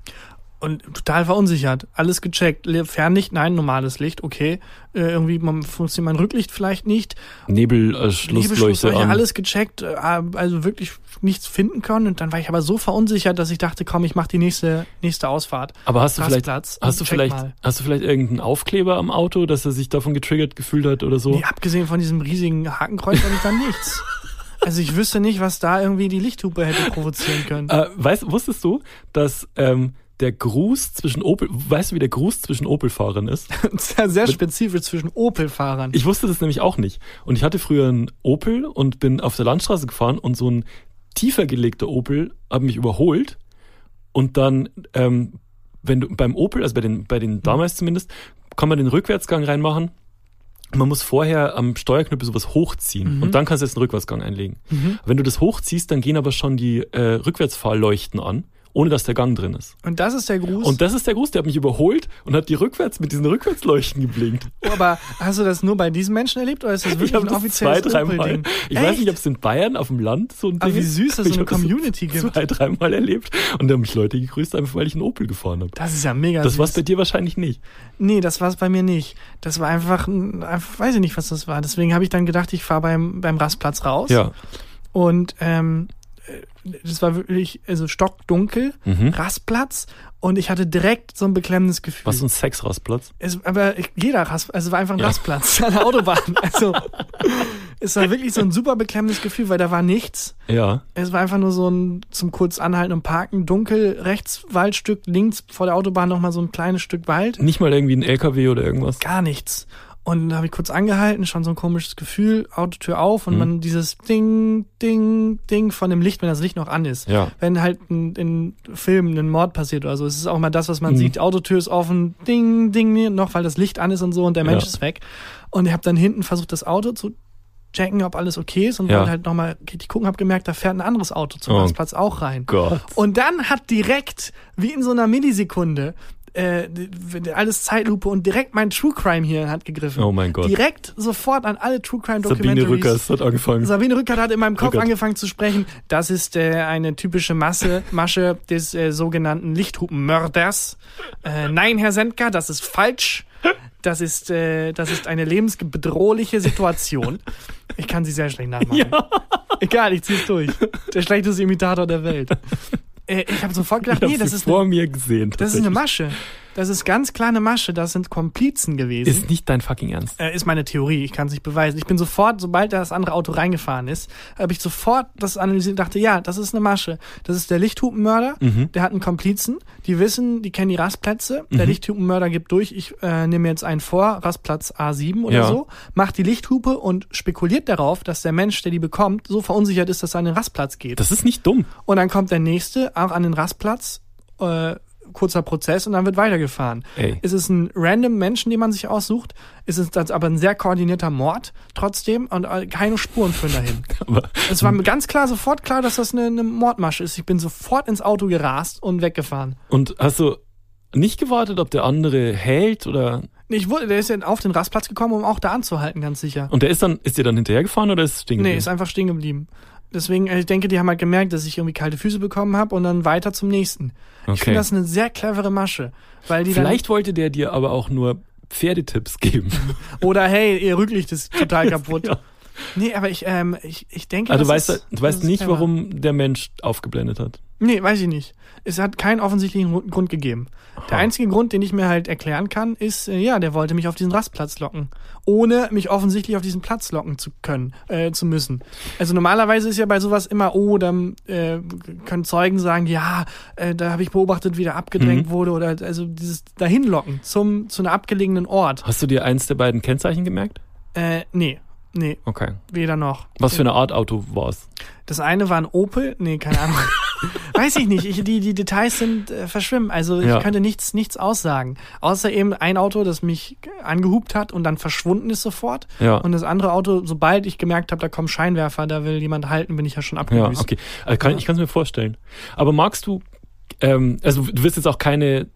Und total verunsichert. Alles gecheckt. Le- Fernlicht, nein, normales Licht, okay. Äh, irgendwie man, funktioniert mein Rücklicht vielleicht nicht. Nebelschlussleuchte Nebelschlussleuchte, an. alles gecheckt, äh, also wirklich nichts finden können. Und dann war ich aber so verunsichert, dass ich dachte, komm, ich mach die nächste, nächste Ausfahrt. Aber hast du vielleicht, Rastplatz hast du und check vielleicht, mal. hast du vielleicht irgendeinen Aufkleber am Auto, dass er sich davon getriggert gefühlt hat oder so? Nee, abgesehen von diesem riesigen Hakenkreuz habe ich dann nichts. Also ich wüsste nicht, was da irgendwie die Lichthupe hätte provozieren können. Äh, weißt, wusstest du, dass ähm, der Gruß zwischen Opel, weißt du, wie der Gruß zwischen Opel-Fahrern ist? Sehr, sehr spezifisch zwischen Opel-Fahrern. Ich wusste das nämlich auch nicht. Und ich hatte früher einen Opel und bin auf der Landstraße gefahren und so ein tiefer gelegter Opel hat mich überholt. Und dann, ähm, wenn du beim Opel, also bei den, bei den damals zumindest, kann man den Rückwärtsgang reinmachen. Man muss vorher am Steuerknüppel sowas hochziehen Mhm. und dann kannst du jetzt einen Rückwärtsgang einlegen. Mhm. Wenn du das hochziehst, dann gehen aber schon die äh, Rückwärtsfahrleuchten an, ohne dass der Gang drin ist. Und das ist der Gruß. Und das ist der Gruß, der hat mich überholt und hat die rückwärts mit diesen Rückwärtsleuchten geblinkt. Oh, aber hast du das nur bei diesen Menschen erlebt oder ist das wirklich Ich habe ein das offizielles zwei, dreimal. Opel-Ding? Ich weiß Echt? nicht, ob es in Bayern auf dem Land so ein Aber Ding wie ist. süß, dass es Ich so eine hab Community gibt. Zwei, dreimal erlebt und da haben mich Leute gegrüßt, einfach weil ich einen Opel gefahren habe. Das ist ja mega Das süß. war's bei dir wahrscheinlich nicht. Nee, das war es bei mir nicht. Das war einfach, ein, einfach, weiß ich nicht, was das war. Deswegen habe ich dann gedacht, ich fahre beim, beim Rastplatz raus. Ja. Und ähm, das war wirklich, also stockdunkel, Mhm. Rastplatz, und ich hatte direkt so ein beklemmendes Gefühl. Was so ein Sexrastplatz? Es, aber jeder Rast, also es war einfach ein Ja. Rastplatz an der Autobahn. Also es war wirklich so ein super beklemmendes Gefühl, weil da war nichts. Ja. Es war einfach nur so ein zum kurz anhalten und parken, dunkel, rechts Waldstück, links vor der Autobahn nochmal so ein kleines Stück Wald. Nicht mal irgendwie ein L K W oder irgendwas. Gar nichts. Und da habe ich kurz angehalten, schon so ein komisches Gefühl, Autotür auf, und Mhm. man dieses Ding, Ding, Ding von dem Licht, wenn das Licht noch an ist. Ja. Wenn halt in, in Filmen ein Mord passiert oder so, es ist auch mal das, was man Mhm. sieht. Die Autotür ist offen, Ding, Ding, noch, weil das Licht an ist und so, und der Mensch Ja. ist weg. Und ich habe dann hinten versucht, das Auto zu checken, ob alles okay ist, und Ja. wollte halt nochmal richtig gucken, habe gemerkt, da fährt ein anderes Auto zum Oh Rastplatz auch rein. Gott. Und dann hat direkt, wie in so einer Millisekunde, äh, alles Zeitlupe und direkt mein True Crime hier hat gegriffen. Oh mein Gott. Direkt sofort an alle True Crime Sabine Documentaries. Rückers hat angefangen. Sabine Rückert hat in meinem Kopf Rückert. angefangen zu sprechen. Das ist äh, eine typische Masse, Masche des äh, sogenannten Lichthupenmörders. Äh, nein, Herr Sendker, das ist falsch. Das ist, äh, das ist eine lebensbedrohliche Situation. Ich kann sie sehr schlecht nachmachen. Ja. Egal, ich zieh's durch. Der schlechteste Imitator der Welt. Äh, ich habe sofort gedacht, Ich nee, hab das sie ist, vor eine, mir gesehen. das ist eine tatsächlich. Masche. Das ist ganz klar eine Masche. Das sind Komplizen gewesen. Ist nicht dein fucking Ernst. Äh, ist meine Theorie, ich kann es nicht beweisen. Ich bin sofort, sobald das andere Auto reingefahren ist, habe ich sofort das analysiert und dachte, ja, das ist eine Masche. Das ist der Lichthupenmörder, Mhm. der hat einen Komplizen, die wissen, die kennen die Rastplätze. Der Mhm. Lichthupenmörder gibt durch, ich äh, nehme jetzt einen vor, Rastplatz A sieben oder Ja. so, macht die Lichthupe und spekuliert darauf, dass der Mensch, der die bekommt, so verunsichert ist, dass er an den Rastplatz geht. Das ist nicht dumm. Und dann kommt der Nächste auch an den Rastplatz, äh, kurzer Prozess und dann wird weitergefahren. Ey. Ist es ein random Menschen, den man sich aussucht? Ist es das aber ein sehr koordinierter Mord trotzdem und äh, keine Spuren führen dahin? Aber Es war mir ganz klar, sofort klar, dass das eine, eine Mordmasche ist. Ich bin sofort ins Auto gerast und weggefahren. und hast du nicht gewartet, ob der andere hält oder Ich wurde, der ist ja auf den Rastplatz gekommen, um auch da anzuhalten, ganz sicher. und der ist dann ist dir dann hinterhergefahren oder ist es stehen Nee, geblieben? ist einfach stehen geblieben. Deswegen, äh, ich denke, die haben halt gemerkt, dass ich irgendwie kalte Füße bekommen habe und dann weiter zum nächsten. Ich Okay. finde das eine sehr clevere Masche. Weil die Vielleicht wollte der dir aber auch nur Pferdetipps geben. dann, oder hey, ihr Rücklicht ist total kaputt. Ja. Nee, aber ich, ähm, ich, ich denke, Also du das weißt, ist, du das weißt ist nicht, clever. warum der Mensch aufgeblendet hat. Nee, weiß ich nicht. Es hat keinen offensichtlichen Grund- Grund gegeben. Der einzige Grund, den ich mir halt erklären kann, ist, äh, ja, der wollte mich auf diesen Rastplatz locken. Ohne mich offensichtlich auf diesen Platz locken zu können, äh, zu müssen. Also normalerweise ist ja bei sowas immer, oh, dann äh, können Zeugen sagen, ja, äh, da habe ich beobachtet, wie der abgedrängt Mhm. wurde. Oder also dieses Dahinlocken zum, zu einem abgelegenen Ort. Hast du dir eins der beiden Kennzeichen gemerkt? Äh, nee, nee, Okay. weder noch. Was für eine Art Auto war es? Das eine war ein Opel, nee, keine Ahnung. Weiß ich nicht. Ich, die, die Details sind äh, verschwimmen. Also ich Ja. könnte nichts, nichts aussagen. Außer eben ein Auto, das mich angehupt hat und dann verschwunden ist sofort. Ja. Und das andere Auto, sobald ich gemerkt habe, da kommen Scheinwerfer, da will jemand halten, bin ich ja schon Ja, abgedüst. okay. Also kann, ich kann es mir vorstellen. Aber magst du, ähm, also du wirst jetzt auch keine,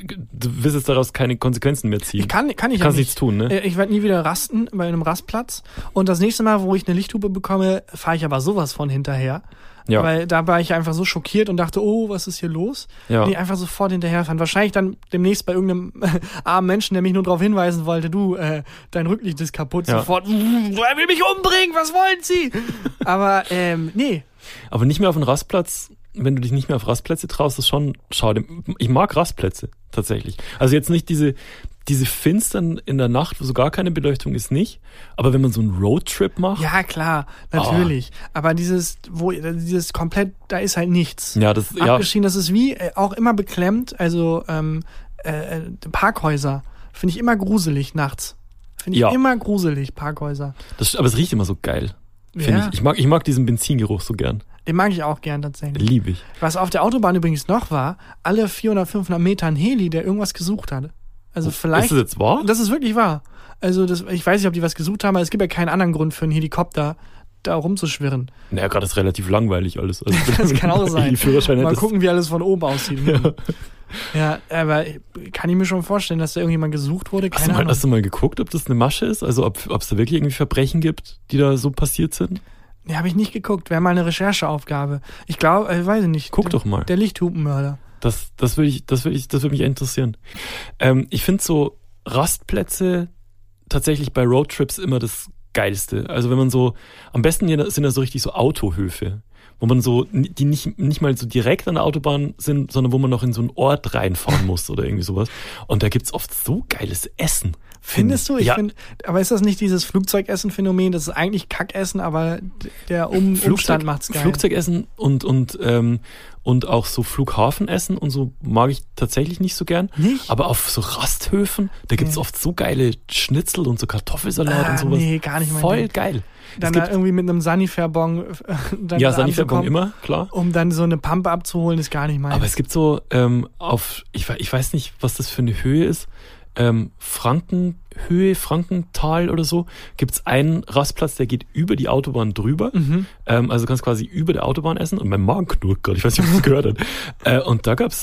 du wirst jetzt daraus keine Konsequenzen mehr ziehen. Ich kann, kann ich ja Kannst nicht. nichts tun, ne? Äh, Ich werde nie wieder rasten bei einem Rastplatz. Und das nächste Mal, wo ich eine Lichthupe bekomme, fahre ich aber sowas von hinterher. Ja. Weil da war ich einfach so schockiert und dachte, oh, was ist hier los? Ja. Nee, einfach sofort hinterherfahren. Wahrscheinlich dann demnächst bei irgendeinem armen Menschen, der mich nur darauf hinweisen wollte, du, äh, dein Rücklicht ist kaputt, Ja. sofort, er will mich umbringen, was wollen Sie? Aber, ähm, nee. Aber nicht mehr auf den Rastplatz, wenn du dich nicht mehr auf Rastplätze traust, ist schon schade. Ich mag Rastplätze, tatsächlich. Also jetzt nicht diese, diese finstern in der Nacht, wo so gar keine Beleuchtung ist, nicht. Aber wenn man so einen Roadtrip macht. Ja, klar, natürlich. Aber dieses, wo, dieses komplett, da ist halt nichts. Ja, das, ja, Abgeschieden, das ist wie, äh, auch immer beklemmt, also, ähm, äh, äh, Parkhäuser. Finde ich immer gruselig nachts. Finde ich Ja. immer gruselig, Parkhäuser. das, aber es riecht immer so geil. Finde Ja. ich. Ich mag, ich mag diesen Benzingeruch so gern. Den mag ich auch gern tatsächlich. Liebe ich. Was auf der Autobahn übrigens noch war, alle vierhundert, fünfhundert Meter ein Heli, der irgendwas gesucht hat. Also vielleicht. Ist das jetzt wahr? Das ist wirklich wahr. Also das, ich weiß nicht, ob die was gesucht haben, aber es gibt ja keinen anderen Grund für einen Helikopter, da rumzuschwirren. Naja, gerade ist relativ langweilig alles. Also, Das kann auch sein. Die Führerschein Mal hättest- gucken, wie alles von oben aussieht. Ja, ja, aber kann ich mir schon vorstellen, dass da irgendjemand gesucht wurde? Hast du, Keine mal, Ahnung. hast du mal geguckt, ob das eine Masche ist? Also ob ob es da wirklich irgendwie Verbrechen gibt, die da so passiert sind? Nee, habe ich nicht geguckt. Wäre mal eine Rechercheaufgabe. Ich glaube, ich weiß nicht. Guck der, doch mal. Der Lichthupenmörder. Das, das würde ich, das würde ich, das würde mich interessieren. Ähm, ich finde so Rastplätze tatsächlich bei Roadtrips immer das Geilste. Also wenn man so, am besten hier sind da so richtig so Autohöfe, wo man so, die nicht, nicht mal so direkt an der Autobahn sind, sondern wo man noch in so einen Ort reinfahren muss oder irgendwie sowas. Und da gibt's oft so geiles Essen. Findest du? Ich ja, finde, aber ist das nicht dieses Flugzeugessen-Phänomen? Das ist eigentlich Kackessen, aber der um Flugzeug, Umstand macht's geil. Flugzeugessen und, und, ähm, und auch so Flughafenessen und so mag ich tatsächlich nicht so gern. Nicht? Aber auf so Rasthöfen, da gibt's Nee. oft so geile Schnitzel und so Kartoffelsalat Ah, und sowas. nee, gar nicht mein Voll Ding. geil. Dann es da gibt, irgendwie mit einem Sanifair-Bon äh, dann ja, da Sanifair-Bon anzukommen, immer, klar. um dann so eine Pampe abzuholen, ist gar nicht mein. Aber es gibt so ähm, auf, ich, we- ich weiß nicht, was das für eine Höhe ist, ähm, Frankenhöhe, Frankental oder so, gibt's einen Rastplatz, der geht über die Autobahn drüber. Mhm. Ähm, also du kannst quasi über der Autobahn essen und mein Magen knurrt gerade, ich weiß nicht, ob du es gehört hast. Äh, und da gab's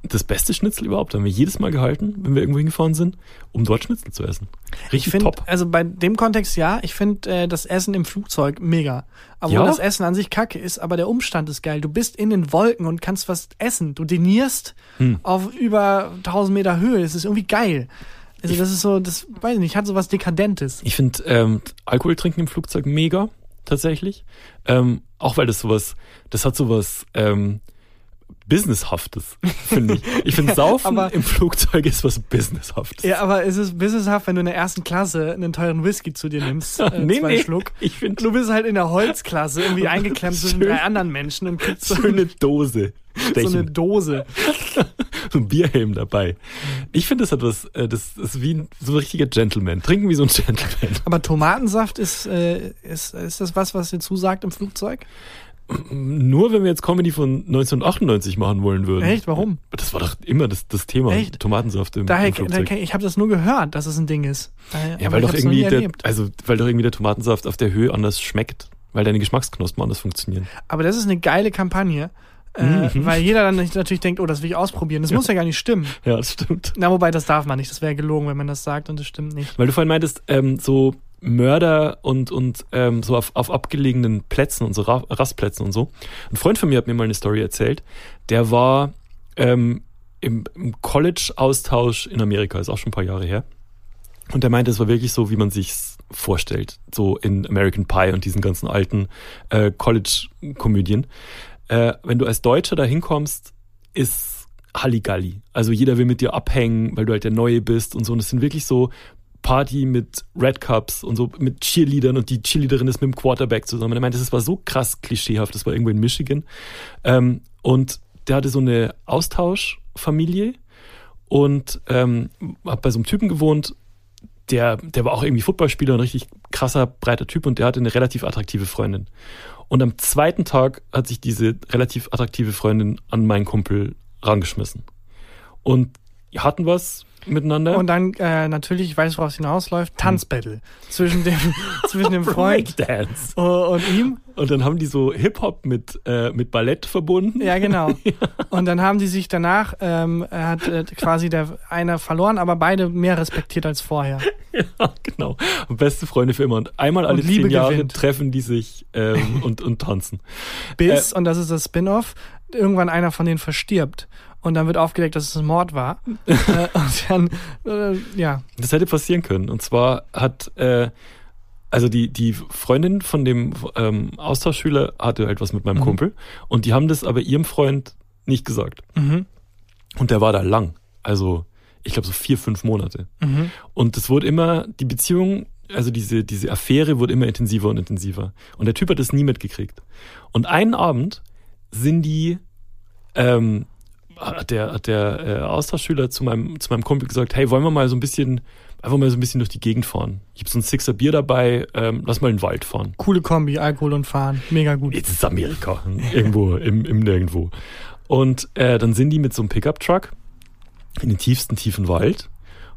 das beste Schnitzel überhaupt. Haben wir jedes Mal gehalten, wenn wir irgendwo hingefahren sind, um dort Schnitzel zu essen. Richtig ich find, top. Also bei dem Kontext ja, ich finde äh, das Essen im Flugzeug mega. Obwohl Ja? das Essen an sich kacke ist, aber der Umstand ist geil. Du bist in den Wolken und kannst was essen. Du dinierst Hm. auf über tausend Meter Höhe. Das ist irgendwie geil. Also das ist so, das weiß ich nicht, hat so was Dekadentes. Ich finde ähm, Alkohol trinken im Flugzeug mega, tatsächlich. Ähm, auch weil das sowas, das hat sowas ähm, Businesshaftes, finde ich. Ich finde, Saufen Aber- im Flugzeug ist was Businesshaftes. Ja, aber es ist businesshaft, wenn du in der ersten Klasse einen teuren Whisky zu dir nimmst, äh, Nee, zwei nee. Schluck. Ich finde, Du bist halt in der Holzklasse irgendwie eingeklemmt zwischen Schön. drei anderen Menschen und kriegst so, so eine Dose so stechen. eine Dose. So ein Bierhelm dabei. Ich finde, das hat was, äh, das ist wie ein, so ein richtiger Gentleman. Trinken wie so ein Gentleman. Aber Tomatensaft ist, äh, ist, ist das was, was dir zusagt im Flugzeug? Nur wenn wir jetzt Comedy von neunzehnhundertachtundneunzig machen wollen würden. Echt? Warum? Das war doch immer das, das Thema. Echt? Tomatensaft im, Daher, im Flugzeug. daher, ich habe das nur gehört, dass es ein Ding ist. Daher, Ja, aber weil ich doch hab's noch nie irgendwie der, erlebt. also weil doch irgendwie der Tomatensaft auf der Höhe anders schmeckt, weil deine Geschmacksknospen anders funktionieren. Aber das ist eine geile Kampagne, äh, Mhm. weil jeder dann nicht- natürlich denkt, oh, das will ich ausprobieren. Das muss ja gar nicht stimmen. Ja, das stimmt. Na, wobei, das darf man nicht. Das wäre gelogen, wenn man das sagt und das stimmt nicht. Weil du vorhin meintest, ähm, so Mörder und und ähm, so auf, auf abgelegenen Plätzen und so Ra- Rastplätzen und so. Ein Freund von mir hat mir mal eine Story erzählt. Der war ähm, im, im College-Austausch in Amerika, ist auch schon ein paar Jahre her. Und der meinte, es war wirklich so, wie man sich's vorstellt, so in American Pie und diesen ganzen alten äh, College-Komödien. Äh, wenn du als Deutscher da hinkommst, ist Halligalli. Also jeder will mit dir abhängen, weil du halt der Neue bist und so. Und es sind wirklich so Party mit Red Cups und so mit Cheerleadern und die Cheerleaderin ist mit dem Quarterback zusammen. Er meinte, das war so krass klischeehaft, das war irgendwo in Michigan. Ähm, und der hatte so eine Austauschfamilie und ähm, hat bei so einem Typen gewohnt, der, der war auch irgendwie Footballspieler, ein richtig krasser, breiter Typ und der hatte eine relativ attraktive Freundin. Und am zweiten Tag hat sich diese relativ attraktive Freundin an meinen Kumpel rangeschmissen. Und die hatten was miteinander. Und dann äh, natürlich, ich weiß, worauf es hinausläuft, Tanzbattle zwischen dem, zwischen dem Freund Breakdance. uh, und ihm. Und dann haben die so Hip-Hop mit, äh, mit Ballett verbunden. Ja, genau. Und dann haben die sich danach, ähm, er hat äh, quasi der einer verloren, aber beide mehr respektiert als vorher. Ja, genau. Und beste Freunde für immer. Und einmal alle Und Liebe zehn Jahre gewinnt. treffen die sich ähm, und, und tanzen. Bis, und das ist das Spin-off, irgendwann einer von denen verstirbt. Und dann wird aufgedeckt, dass es ein Mord war. äh, und dann, äh, ja. Das hätte passieren können. Und zwar hat, äh, also die, die Freundin von dem ähm, Austauschschüler hatte halt was mit meinem Mhm. Kumpel. Und die haben das aber ihrem Freund nicht gesagt. Mhm. Und der war da lang. Also, ich glaube so vier, fünf Monate. Mhm. Und es wurde immer, die Beziehung, also diese, diese Affäre wurde immer intensiver und intensiver. Und der Typ hat das nie mitgekriegt. Und einen Abend sind die, ähm, hat der, hat der äh, Austauschschüler zu meinem, zu meinem Kumpel gesagt, hey, wollen wir mal so ein bisschen, einfach mal so ein bisschen durch die Gegend fahren. Ich habe so ein Sixer Bier dabei, ähm, lass mal in den Wald fahren. Coole Kombi, Alkohol und Fahren. Mega gut. Jetzt ist Amerika, irgendwo, im, im Nirgendwo. Und äh, dann sind die mit so einem Pickup-Truck in den tiefsten, tiefen Wald.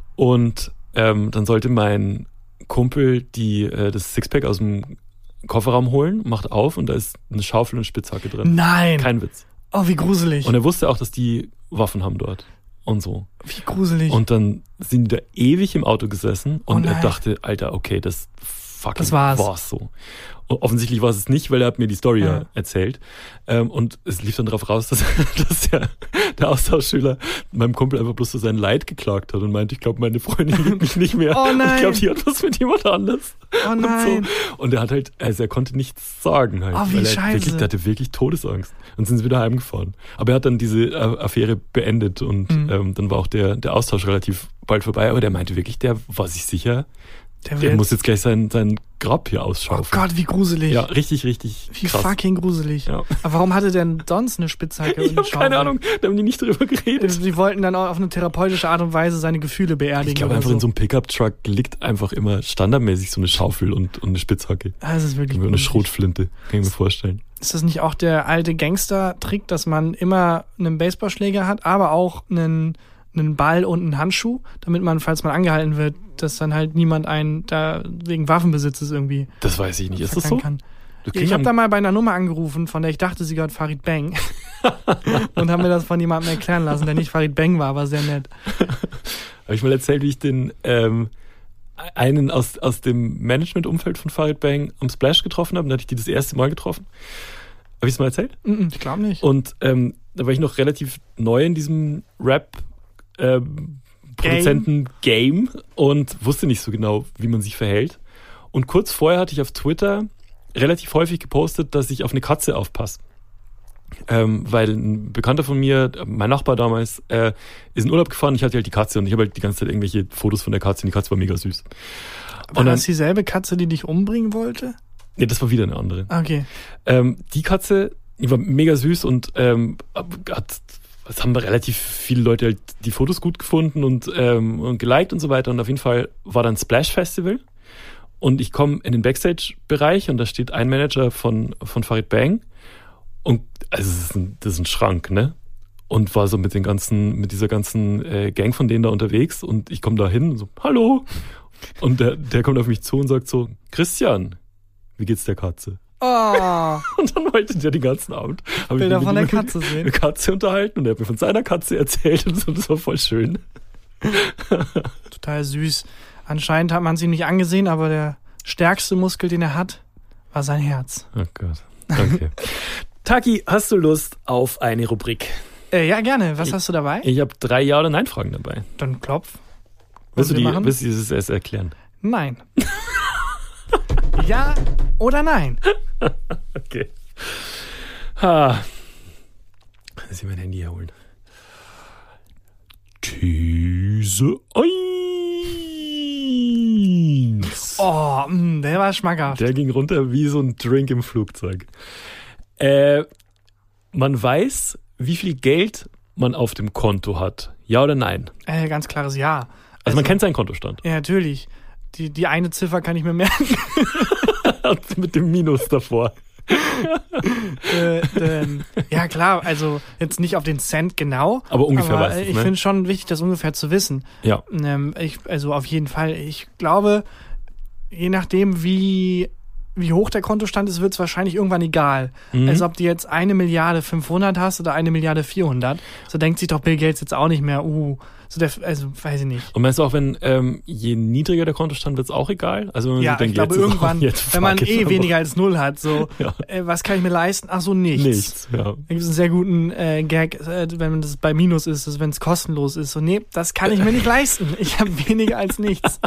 Und ähm, dann sollte mein Kumpel die, äh, das Sixpack aus dem Kofferraum holen, macht auf und da ist eine Schaufel und Spitzhacke drin. Nein. Kein Witz. Oh, wie gruselig. Und er wusste auch, dass die Waffen haben dort. Und so. Wie gruselig. Und dann sind die da ewig im Auto gesessen und Oh er nein. dachte, Alter, okay, das fucking Das war's. war's so. Und offensichtlich war es nicht, weil er hat mir die Story ja Ja. erzählt. Ähm, und es lief dann darauf raus, dass, dass der, der Austauschschüler meinem Kumpel einfach bloß so sein Leid geklagt hat und meinte, ich glaube, meine Freundin liebt mich nicht mehr. Oh nein. Ich glaube, die hat was mit jemand anders. Oh Und, nein. so. Und er hat halt, also er konnte nichts sagen halt. Oh, wie weil er scheiße. Wirklich, der hatte wirklich Todesangst. Und sind sie wieder heimgefahren. Aber er hat dann diese äh, Affäre beendet und Mhm. ähm, dann war auch der, der Austausch relativ bald vorbei. Aber der meinte wirklich, der war sich sicher, Der, der wird- muss jetzt gleich sein, sein Grab hier Oh ausschaufeln. Gott, wie gruselig. Ja, richtig, richtig Wie krass. fucking gruselig. Ja. Aber warum hatte der denn sonst eine Spitzhacke? Ich und eine habe keine Schaufel? Ahnung, da haben die nicht drüber geredet. Also, die wollten dann auch auf eine therapeutische Art und Weise seine Gefühle beerdigen. Ich glaube oder einfach so. in so einem Pickup-Truck liegt einfach immer standardmäßig so eine Schaufel und, und eine Spitzhacke. Ah, das ist wirklich Oder eine gruselig. Schrotflinte, kann ich mir vorstellen. Ist das nicht auch der alte Gangster-Trick, dass man immer einen Baseballschläger hat, aber auch einen, einen Ball und einen Handschuh, damit man, falls man angehalten wird, dass dann halt niemand einen da wegen Waffenbesitzes irgendwie Das weiß ich nicht. Ist das verkacken so? kann. Das Ja, ich klingt habe am- da mal bei einer Nummer angerufen, von der ich dachte, sie gehört Farid Bang. und habe mir das von jemandem erklären lassen, der nicht Farid Bang war, aber sehr nett. Habe ich mal erzählt, wie ich den ähm, einen aus, aus dem Management-Umfeld von Farid Bang am Splash getroffen habe. Da hatte ich die das erste Mal getroffen. Habe ich es mal erzählt? Ich glaube nicht. Und ähm, da war ich noch relativ neu in diesem Rap-Produzenten-Game äh, und wusste nicht so genau, wie man sich verhält. Und kurz vorher hatte ich auf Twitter relativ häufig gepostet, dass ich auf eine Katze aufpasse. Ähm, weil ein Bekannter von mir, mein Nachbar damals, äh, ist in Urlaub gefahren. Ich hatte halt die Katze und ich habe halt die ganze Zeit irgendwelche Fotos von der Katze und die Katze war mega süß. War das dieselbe Katze, die dich umbringen wollte? Nee, das war wieder eine andere. Okay. Ähm, die Katze, die war mega süß und ähm, hat, das haben relativ viele Leute halt die Fotos gut gefunden und, ähm, und geliked und so weiter. Und auf jeden Fall war dann Splash Festival und ich komme in den Backstage-Bereich und da steht ein Manager von, von Farid Bang. Und also das ist, ein, das ist ein Schrank, ne? Und war so mit den ganzen, mit dieser ganzen äh, Gang von denen da unterwegs und ich komme da hin und so, hallo. Und der, der kommt auf mich zu und sagt so, Christian, wie geht's der Katze? Oh. Und dann wollte der den ganzen Abend habe Bilder ich von der mit Katze sehen. Eine Katze unterhalten und er hat mir von seiner Katze erzählt und so, das war voll schön. Total süß. Anscheinend hat man es ihm nicht angesehen, aber der stärkste Muskel, den er hat, war sein Herz. Oh Gott, okay. Taki, hast du Lust auf eine Rubrik? Äh, ja, gerne. Was ich, hast du dabei? Ich habe drei Ja- oder Nein-Fragen dabei. Dann klopf. Willst du, die, willst du das erst erklären? Nein. Ja oder nein? Okay. Ha. Lass ich mein Handy herholen. These eins. Oh, mh, der war schmackhaft. Der ging runter wie so ein Drink im Flugzeug. Äh, man weiß, wie viel Geld man auf dem Konto hat. Ja oder nein? Äh, ganz klares Ja. Also, also man kennt seinen Kontostand. Ja, natürlich. Die, die eine Ziffer kann ich mir merken. Mit dem Minus davor. äh, denn, ja klar, also jetzt nicht auf den Cent genau. Aber ungefähr aber weißt du, ich ne? finde es schon wichtig, das ungefähr zu wissen. Ja. Ähm, ich, also auf jeden Fall. Ich glaube, je nachdem, wie, wie hoch der Kontostand ist, wird es wahrscheinlich irgendwann egal. Mhm. Also ob du jetzt eine Milliarde fünfhundert hast oder eine Milliarde vierhundert, so denkt sich doch Bill Gates jetzt auch nicht mehr, uh, so der, also weiß ich nicht. Und meinst du auch, wenn ähm, je niedriger der Kontostand wird, es auch egal? Also wenn man Ja, denkt, ich glaube jetzt irgendwann, jetzt wenn man fuck eh it, weniger als null hat, so, ja. äh, was kann ich mir leisten? Ach so, nichts. Nichts, ja. Da gibt es einen sehr guten äh, Gag, äh, wenn das bei Minus ist, also wenn es kostenlos ist. So, nee, das kann ich mir nicht leisten. Ich habe weniger als nichts.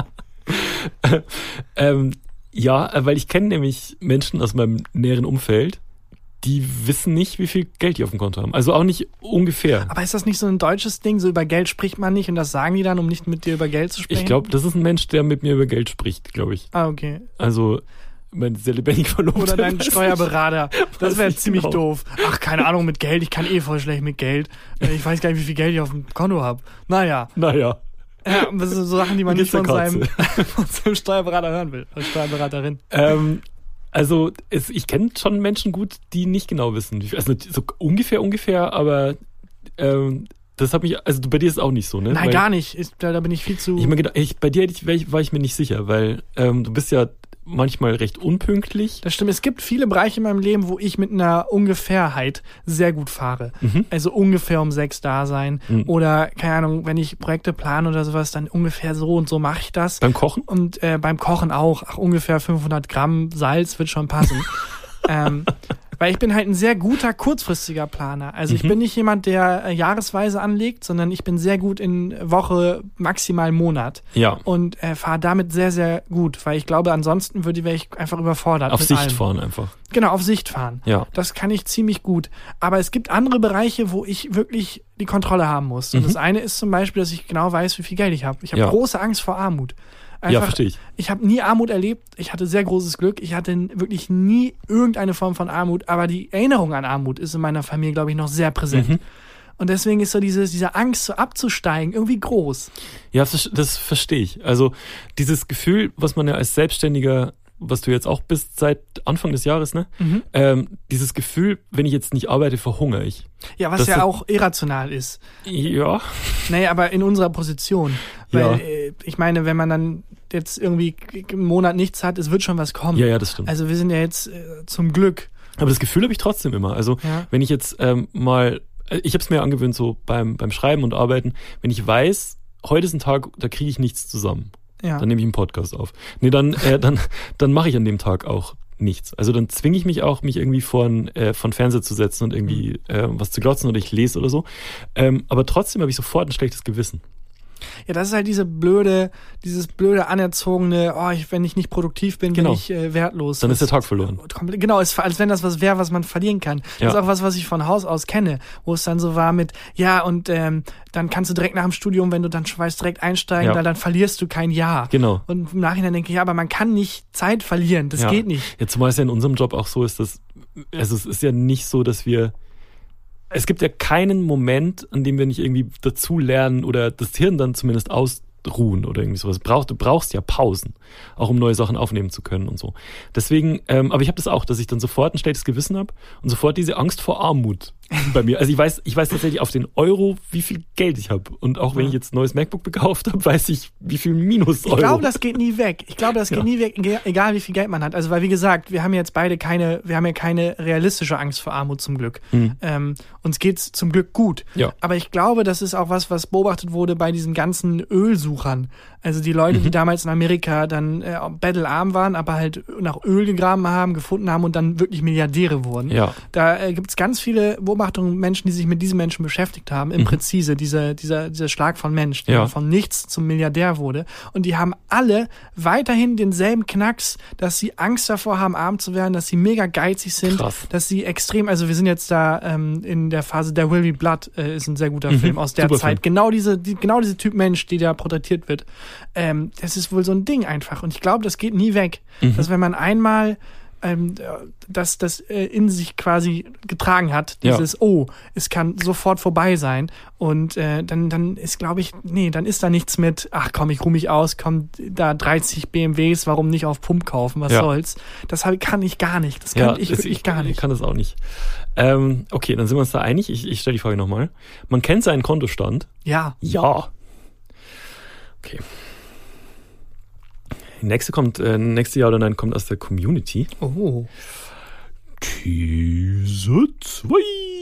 ähm, ja, weil ich kenne nämlich Menschen aus meinem näheren Umfeld, die wissen nicht, wie viel Geld die auf dem Konto haben. Also auch nicht ungefähr. Aber ist das nicht so ein deutsches Ding? So über Geld spricht man nicht und das sagen die dann, um nicht mit dir über Geld zu sprechen? Ich glaube, das ist ein Mensch, der mit mir über Geld spricht, glaube ich. Ah, okay. Also mein sehr lebendig Verlobter. Oder dein Steuerberater. Das wäre ziemlich genau. doof. Ach, keine Ahnung mit Geld. Ich kann eh voll schlecht mit Geld. Ich weiß gar nicht, wie viel Geld ich auf dem Konto habe. Naja. Naja. Ja, das sind so Sachen, die man Wie nicht geht's von der seinem, von seinem Steuerberater hören will. Oder Steuerberaterin. Ähm, also es, ich kenne schon Menschen gut, die nicht genau wissen. wie viel- Also so ungefähr, ungefähr, aber ähm, das hat mich, also bei dir ist es auch nicht so, ne? Nein, weil, gar nicht. Ist, da, da bin ich viel zu... Ich hab mir gedacht, ich, bei dir hätte ich, war ich- war ich mir nicht sicher, weil ähm, du bist ja manchmal recht unpünktlich. Das stimmt. Es gibt viele Bereiche in meinem Leben, wo ich mit einer Ungefährheit sehr gut fahre. Mhm. Also ungefähr um sechs da sein. Mhm. Oder, keine Ahnung, wenn ich Projekte plane oder sowas, dann ungefähr so und so mache ich das. Beim Kochen? Und äh, beim Kochen auch. Ach, ungefähr fünfhundert Gramm Salz wird schon passen. ähm, weil ich bin halt ein sehr guter, kurzfristiger Planer. Also ich Mhm. bin nicht jemand, der äh, jahresweise anlegt, sondern ich bin sehr gut in Woche, maximal Monat. Ja. Und äh, fahre damit sehr, sehr gut. Weil ich glaube, ansonsten würde wäre ich einfach überfordert. Auf mit Sicht allem. fahren einfach. Genau, auf Sicht fahren. Ja. Das kann ich ziemlich gut. Aber es gibt andere Bereiche, wo ich wirklich die Kontrolle haben muss. Und Mhm. das eine ist zum Beispiel, dass ich genau weiß, wie viel Geld ich habe. Ich habe Ja. große Angst vor Armut. Ja, verstehe ich. Ich habe nie Armut erlebt. Ich hatte sehr großes Glück. Ich hatte wirklich nie irgendeine Form von Armut. Aber die Erinnerung an Armut ist in meiner Familie, glaube ich, noch sehr präsent. Mhm. Und deswegen ist so diese, diese Angst, so abzusteigen, irgendwie groß. Ja, das, das verstehe ich. Also dieses Gefühl, was man ja als Selbstständiger, was du jetzt auch bist seit Anfang des Jahres, ne? Mhm. Ähm, dieses Gefühl, wenn ich jetzt nicht arbeite, verhungere ich. Ja, was Das ja ist- auch irrational ist. Ja. Naja, aber in unserer Position. Weil, Ja. äh, ich meine, wenn man dann jetzt irgendwie einen Monat nichts hat, es wird schon was kommen. Ja, ja, das stimmt. Also wir sind ja jetzt äh, zum Glück Aber das Gefühl habe ich trotzdem immer. Also Ja. wenn ich jetzt ähm, mal, ich habe es mir angewöhnt so beim, beim Schreiben und Arbeiten, wenn ich weiß, heute ist ein Tag, da kriege ich nichts zusammen, Ja. dann nehme ich einen Podcast auf. Nee, dann, äh, dann, dann mache ich an dem Tag auch nichts. Also dann zwinge ich mich auch, mich irgendwie vor einen äh, vor den Fernseher zu setzen und irgendwie äh, was zu glotzen oder ich lese oder so. Ähm, aber trotzdem habe ich sofort ein schlechtes Gewissen. Ja, das ist halt diese blöde, dieses blöde anerzogene, oh, ich, wenn ich nicht produktiv bin, Genau. bin ich äh, wertlos. Dann ist der Das- Tag verloren. Komplett- Genau, ist, als wenn das was wäre, was man verlieren kann. Ja. Das ist auch was, was ich von Haus aus kenne, wo es dann so war mit, ja, und ähm, dann kannst du direkt nach dem Studium, wenn du dann weißt, direkt einsteigen, Ja. dann, dann verlierst du kein Jahr. Genau. Und im Nachhinein denke ich, ja, aber man kann nicht Zeit verlieren, das Ja. geht nicht. Ja, zumal es ja in unserem Job auch so ist, dass, also es ist ja nicht so, dass wir, es gibt ja keinen Moment, an dem wir nicht irgendwie dazu lernen oder das Hirn dann zumindest ausruhen oder irgendwie sowas. Brauch, du brauchst ja Pausen, auch um neue Sachen aufnehmen zu können und so. Deswegen, ähm, aber ich habe das auch, dass ich dann sofort ein schlechtes Gewissen habe und sofort diese Angst vor Armut bei mir. Also ich weiß, ich weiß tatsächlich auf den Euro, wie viel Geld ich habe. Und auch wenn Ja. ich jetzt ein neues MacBook gekauft habe, weiß ich, wie viel Minus Euro. Ich glaube, das geht nie weg. Ich glaube, das geht Ja. nie weg, ege- egal wie viel Geld man hat. Also, weil wie gesagt, wir haben jetzt beide keine, wir haben ja keine realistische Angst vor Armut zum Glück. Mhm. Ähm, uns geht's zum Glück gut. Ja. Aber ich glaube, das ist auch was, was beobachtet wurde bei diesen ganzen Ölsuchern. Also die Leute, Mhm. die damals in Amerika dann äh, bettelarm waren, aber halt nach Öl gegraben haben, gefunden haben und dann wirklich Milliardäre wurden. Ja. Da äh, gibt's ganz viele Beobachtungen, Menschen, die sich mit diesen Menschen beschäftigt haben, im Präzise, dieser, dieser, dieser Schlag von Mensch, der Ja. von nichts zum Milliardär wurde. Und die haben alle weiterhin denselben Knacks, dass sie Angst davor haben, arm zu werden, dass sie mega geizig sind, Krass. dass sie extrem, also wir sind jetzt da ähm, in der Phase, der Will Be Blood äh, ist ein sehr guter Mhm. Film aus der Super Zeit. Film. Genau diese, die, genau diese Typ Mensch, die da porträtiert wird. Ähm, das ist wohl so ein Ding einfach. Und ich glaube, das geht nie weg. Mhm. Dass wenn man einmal ähm, das, das äh, in sich quasi getragen hat, Ja. dieses, oh, es kann sofort vorbei sein. Und äh, dann, dann ist, glaube ich, nee, dann ist da nichts mit, ach komm, ich ruh mich aus, komm, da dreißig B M Ws, warum nicht auf Pump kaufen, was Ja. soll's. Das hab, kann ich gar nicht. Das kann ich das- wirklich gar Ich nicht. kann das auch nicht. Ähm, okay, dann sind wir uns da einig. Ich, ich stelle die Frage nochmal. Man kennt seinen Kontostand. Ja. Ja. Okay. Die nächste kommt, äh, nächste Jahr oder nein, kommt aus der Community. Oh. These zwei.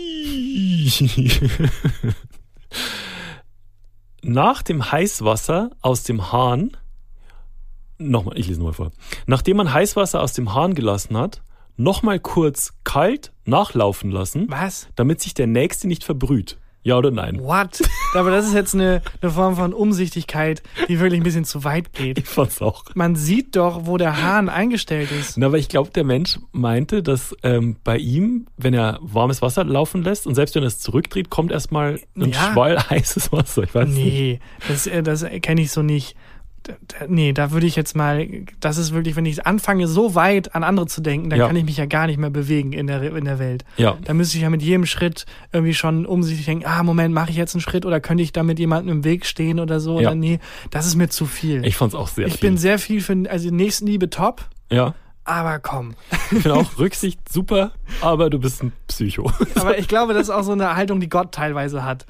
Nach dem Heißwasser aus dem Hahn, nochmal, ich lese nochmal vor. Nachdem man Heißwasser aus dem Hahn gelassen hat, nochmal kurz kalt nachlaufen lassen, Was? damit sich der Nächste nicht verbrüht. Ja oder nein? What? Aber das ist jetzt eine, eine Form von Umsichtigkeit, die wirklich ein bisschen zu weit geht. Ich fand's auch. Man sieht doch, wo der Hahn eingestellt ist. Na, aber ich glaube, der Mensch meinte, dass ähm, bei ihm, wenn er warmes Wasser laufen lässt und selbst wenn er es zurückdreht, kommt erstmal ein Ja. Schwall heißes Wasser. Ich weiß nicht. Nee, das, äh, das kenne ich so nicht. Da- da- Nee, da würde ich jetzt mal, das ist wirklich, wenn ich anfange, so weit an andere zu denken, dann Ja. kann ich mich ja gar nicht mehr bewegen in der, in der Welt. Ja. Da müsste ich ja mit jedem Schritt irgendwie schon umsichtig denken, ah, Moment, mache ich jetzt einen Schritt oder könnte ich da mit jemandem im Weg stehen oder so? Ja. Oder nee, das ist mir zu viel. Ich fand's auch sehr ich viel. bin sehr viel für, also Nächstenliebe top, ja. aber komm. Ich finde auch Rücksicht super, aber du bist ein Psycho. Aber ich glaube, das ist auch so eine Haltung, die Gott teilweise hat.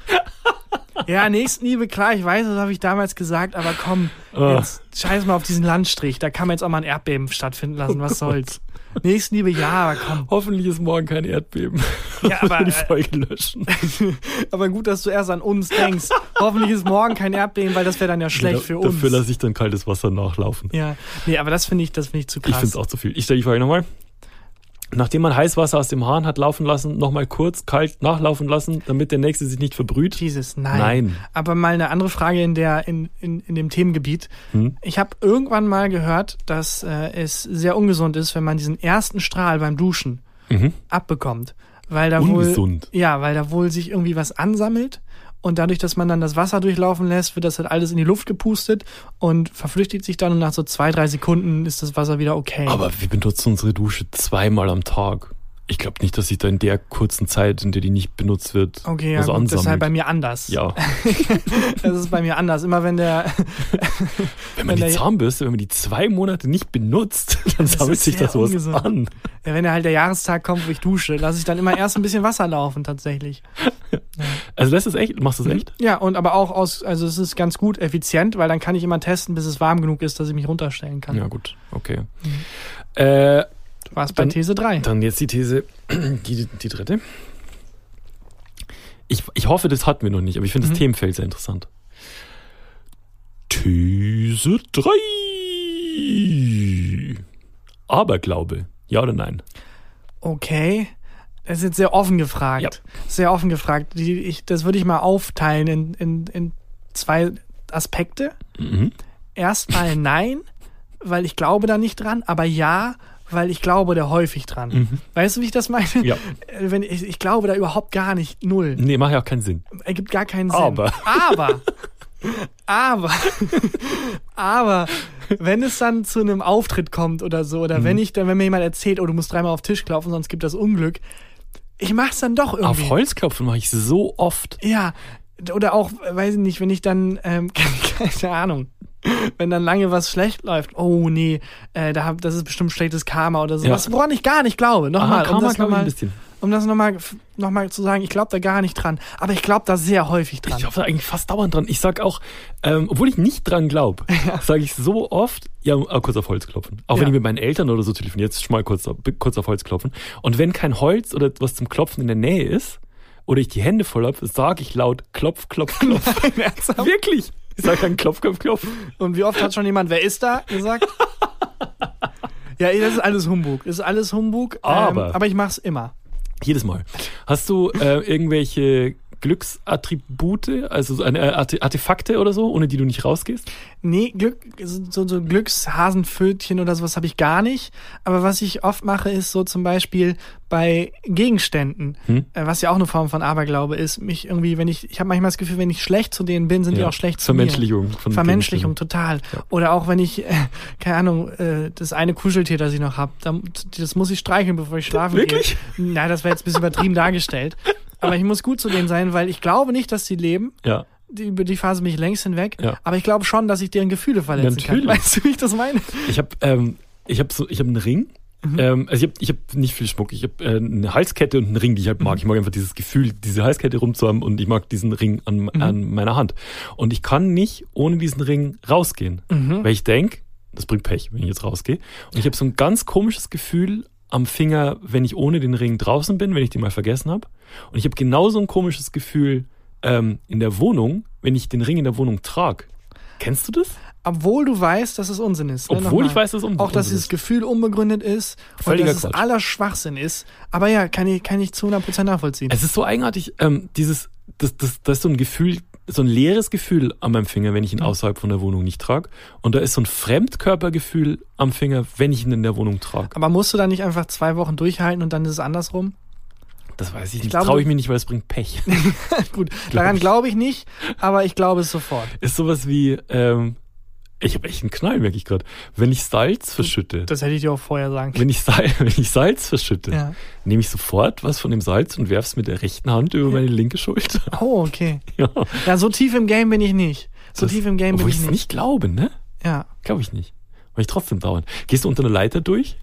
Ja, Nächstenliebe, klar, ich weiß, das habe ich damals gesagt, aber komm, Ah. jetzt scheiß mal auf diesen Landstrich, da kann man jetzt auch mal ein Erdbeben stattfinden lassen, was soll's. Nächstenliebe, ja, aber komm. Hoffentlich ist morgen kein Erdbeben. Ja, aber, die äh, Folge löschen. aber gut, dass du erst an uns denkst. Hoffentlich ist morgen kein Erdbeben, weil das wäre dann ja schlecht Da- für uns. Dafür lasse ich dann kaltes Wasser nachlaufen. Ja, nee, aber das finde ich, das finde ich zu Ich krass. finde es auch zu viel. Ich stelle die Frage nochmal. Nachdem man Heißwasser aus dem Hahn hat laufen lassen, nochmal kurz kalt nachlaufen lassen, damit der Nächste sich nicht verbrüht. Jesus, nein. Nein. Aber mal eine andere Frage in der in, in, in dem Themengebiet. Hm? Ich habe irgendwann mal gehört, dass äh, es sehr ungesund ist, wenn man diesen ersten Strahl beim Duschen Mhm. abbekommt, weil da Ungesund. wohl ja, weil da wohl sich irgendwie was ansammelt und dadurch, dass man dann das Wasser durchlaufen lässt, wird das halt alles in die Luft gepustet und verflüchtigt sich dann und nach so zwei, drei Sekunden ist das Wasser wieder okay. Aber wir benutzen unsere Dusche zweimal am Tag. Ich glaube nicht, dass sich da in der kurzen Zeit, in der die nicht benutzt wird, okay, ja, was gut, das ist halt bei ansammelt. mir anders. Ja. Das ist bei mir anders. Immer wenn der Wenn man Wenn die der- Zahnbürste, wenn man die zwei Monate nicht benutzt, dann sammelt ist sich sehr das was ungesund. an. ja, wenn der halt der Jahrestag kommt, wo ich dusche, lasse ich dann immer erst ein bisschen Wasser laufen tatsächlich. Also lässt es echt? Machst du es echt? Ja, und aber auch aus, also es ist ganz gut effizient, weil dann kann ich immer testen, bis es warm genug ist, dass ich mich runterstellen kann. Ja, gut. Okay. Äh, warst bei Dann- These drei. Dann jetzt die These, die, die dritte. Ich, ich hoffe, das hatten wir noch nicht, aber ich finde das Mhm. Themenfeld sehr interessant. These drei. Aberglaube. Ja oder nein? Okay. Das ist jetzt sehr offen gefragt. Ja. Sehr offen gefragt. Die, ich, das würde ich mal aufteilen in, in, in zwei Aspekte. Mhm. Erstmal nein, weil ich glaube da nicht dran, aber ja, weil ich glaube da häufig dran. Mhm. Weißt du, wie ich das meine? Ja. Äh, Wenn ich, ich glaube da überhaupt gar nicht, null. Nee, macht ja auch keinen Sinn. Ergibt gar keinen Sinn. Aber. Aber. Aber. aber. Wenn es dann zu einem Auftritt kommt oder so, oder Mhm. wenn ich dann, wenn mir jemand erzählt, oh, du musst dreimal auf den Tisch klopfen, sonst gibt das Unglück. Ich mach's dann doch irgendwie. Auf Holzklopfen mache ich so oft. Ja. Oder auch, weiß ich nicht, wenn ich dann, ähm, keine Ahnung, wenn dann lange was schlecht läuft, oh nee, äh, da hab, das ist bestimmt schlechtes Karma oder sowas, Ja. woran ich gar nicht glaube. Nochmal, Ah, um Karma das glaube ich ein nochmal, bisschen. um das nochmal, nochmal zu sagen, ich glaube da gar nicht dran. Aber ich glaube da sehr häufig dran. Ich glaube da eigentlich fast dauernd dran. Ich sag auch, ähm, obwohl ich nicht dran glaube, sage ich so oft, ja, äh, kurz auf Holz klopfen. Auch Ja. wenn ich mit meinen Eltern oder so telefoniere, jetzt schon mal kurz, auf- kurz auf Holz klopfen. Und wenn kein Holz oder was zum Klopfen in der Nähe ist, oder ich die Hände voll habe, sage ich laut klopf, klopf, klopf. Ernsthaft? Wirklich. Ich sage dann klopf, klopf, klopf. Und wie oft hat schon jemand, wer ist da, gesagt? Ja, das ist alles Humbug. Das ist alles Humbug. Aber- Ähm, aber ich mach's immer. Jedes Mal. Hast du äh, irgendwelche Glücksattribute, also so eine, äh, Arte- Artefakte oder so, ohne die du nicht rausgehst? Nee, Glück, so, so Glückshasenpfötchen oder sowas habe ich gar nicht. Aber was ich oft mache, ist so zum Beispiel bei Gegenständen, Hm? äh, was ja auch eine Form von Aberglaube ist, mich irgendwie, wenn ich, ich habe manchmal das Gefühl, wenn ich schlecht zu denen bin, sind die Ja. auch schlecht zu mir. Vermenschlichung. Von Vermenschlichung, total. Ja. Oder auch wenn ich, äh, keine Ahnung, äh, das eine Kuscheltier, das ich noch habe, das muss ich streicheln, bevor ich schlafen Wirklich? gehe. Na, das wäre jetzt ein bisschen übertrieben dargestellt. Aber ich muss gut zu denen sein, weil ich glaube nicht, dass sie leben. Ja. Die, über die Phase bin ich längst hinweg. Ja. Aber ich glaube schon, dass ich deren Gefühle verletzen Natürlich. kann. Weißt du, wie ich das meine? Ich habe ähm, ich hab so, ich hab einen Ring. Mhm. Ähm, also ich habe ich hab nicht viel Schmuck. Ich habe äh, eine Halskette und einen Ring, die ich halt mag. Mhm. Ich mag einfach dieses Gefühl, diese Halskette rumzuhaben und ich mag diesen Ring an, Mhm. an meiner Hand. Und ich kann nicht ohne diesen Ring rausgehen. Mhm. Weil ich denke, das bringt Pech, wenn ich jetzt rausgehe. Und ich habe so ein ganz komisches Gefühl am Finger, wenn ich ohne den Ring draußen bin, wenn ich den mal vergessen habe. Und ich habe genauso ein komisches Gefühl ähm, in der Wohnung, wenn ich den Ring in der Wohnung trage. Kennst du das? Obwohl du weißt, dass es Unsinn ist. ne? Obwohl ich Nochmal. weiß, dass es un- Auch, dass Unsinn dieses ist. Gefühl unbegründet ist Völliger und dass Quatsch. es aller Schwachsinn ist. Aber ja, kann ich, kann ich zu hundert Prozent nachvollziehen. Es ist so eigenartig, ähm, dieses, das, das, das ist so ein Gefühl, so ein leeres Gefühl an meinem Finger, wenn ich ihn Mhm. außerhalb von der Wohnung nicht trage. Und da ist so ein Fremdkörpergefühl am Finger, wenn ich ihn in der Wohnung trage. Aber musst du dann nicht einfach zwei Wochen durchhalten und dann ist es andersrum? Das weiß ich Ich nicht. glaube, Traue ich du- mir nicht, weil es bringt Pech. Gut, daran glaube ich nicht, aber ich glaube es sofort. Ist sowas wie, ähm, ich habe echt einen Knall, merke ich gerade. Wenn ich Salz verschütte, Das hätte ich dir auch vorher sagen können. wenn ich, Salz, wenn ich Salz verschütte, Ja. nehme ich sofort was von dem Salz und werf's mit der rechten Hand über meine linke Schulter. Oh, okay. Ja. Ja, so tief im Game bin ich nicht. So Das- tief im Game bin Obwohl ich ich es nicht. nicht glaube, ne? Ja. Glaube ich nicht. Weil ich trotzdem dauern. Gehst du unter einer Leiter durch?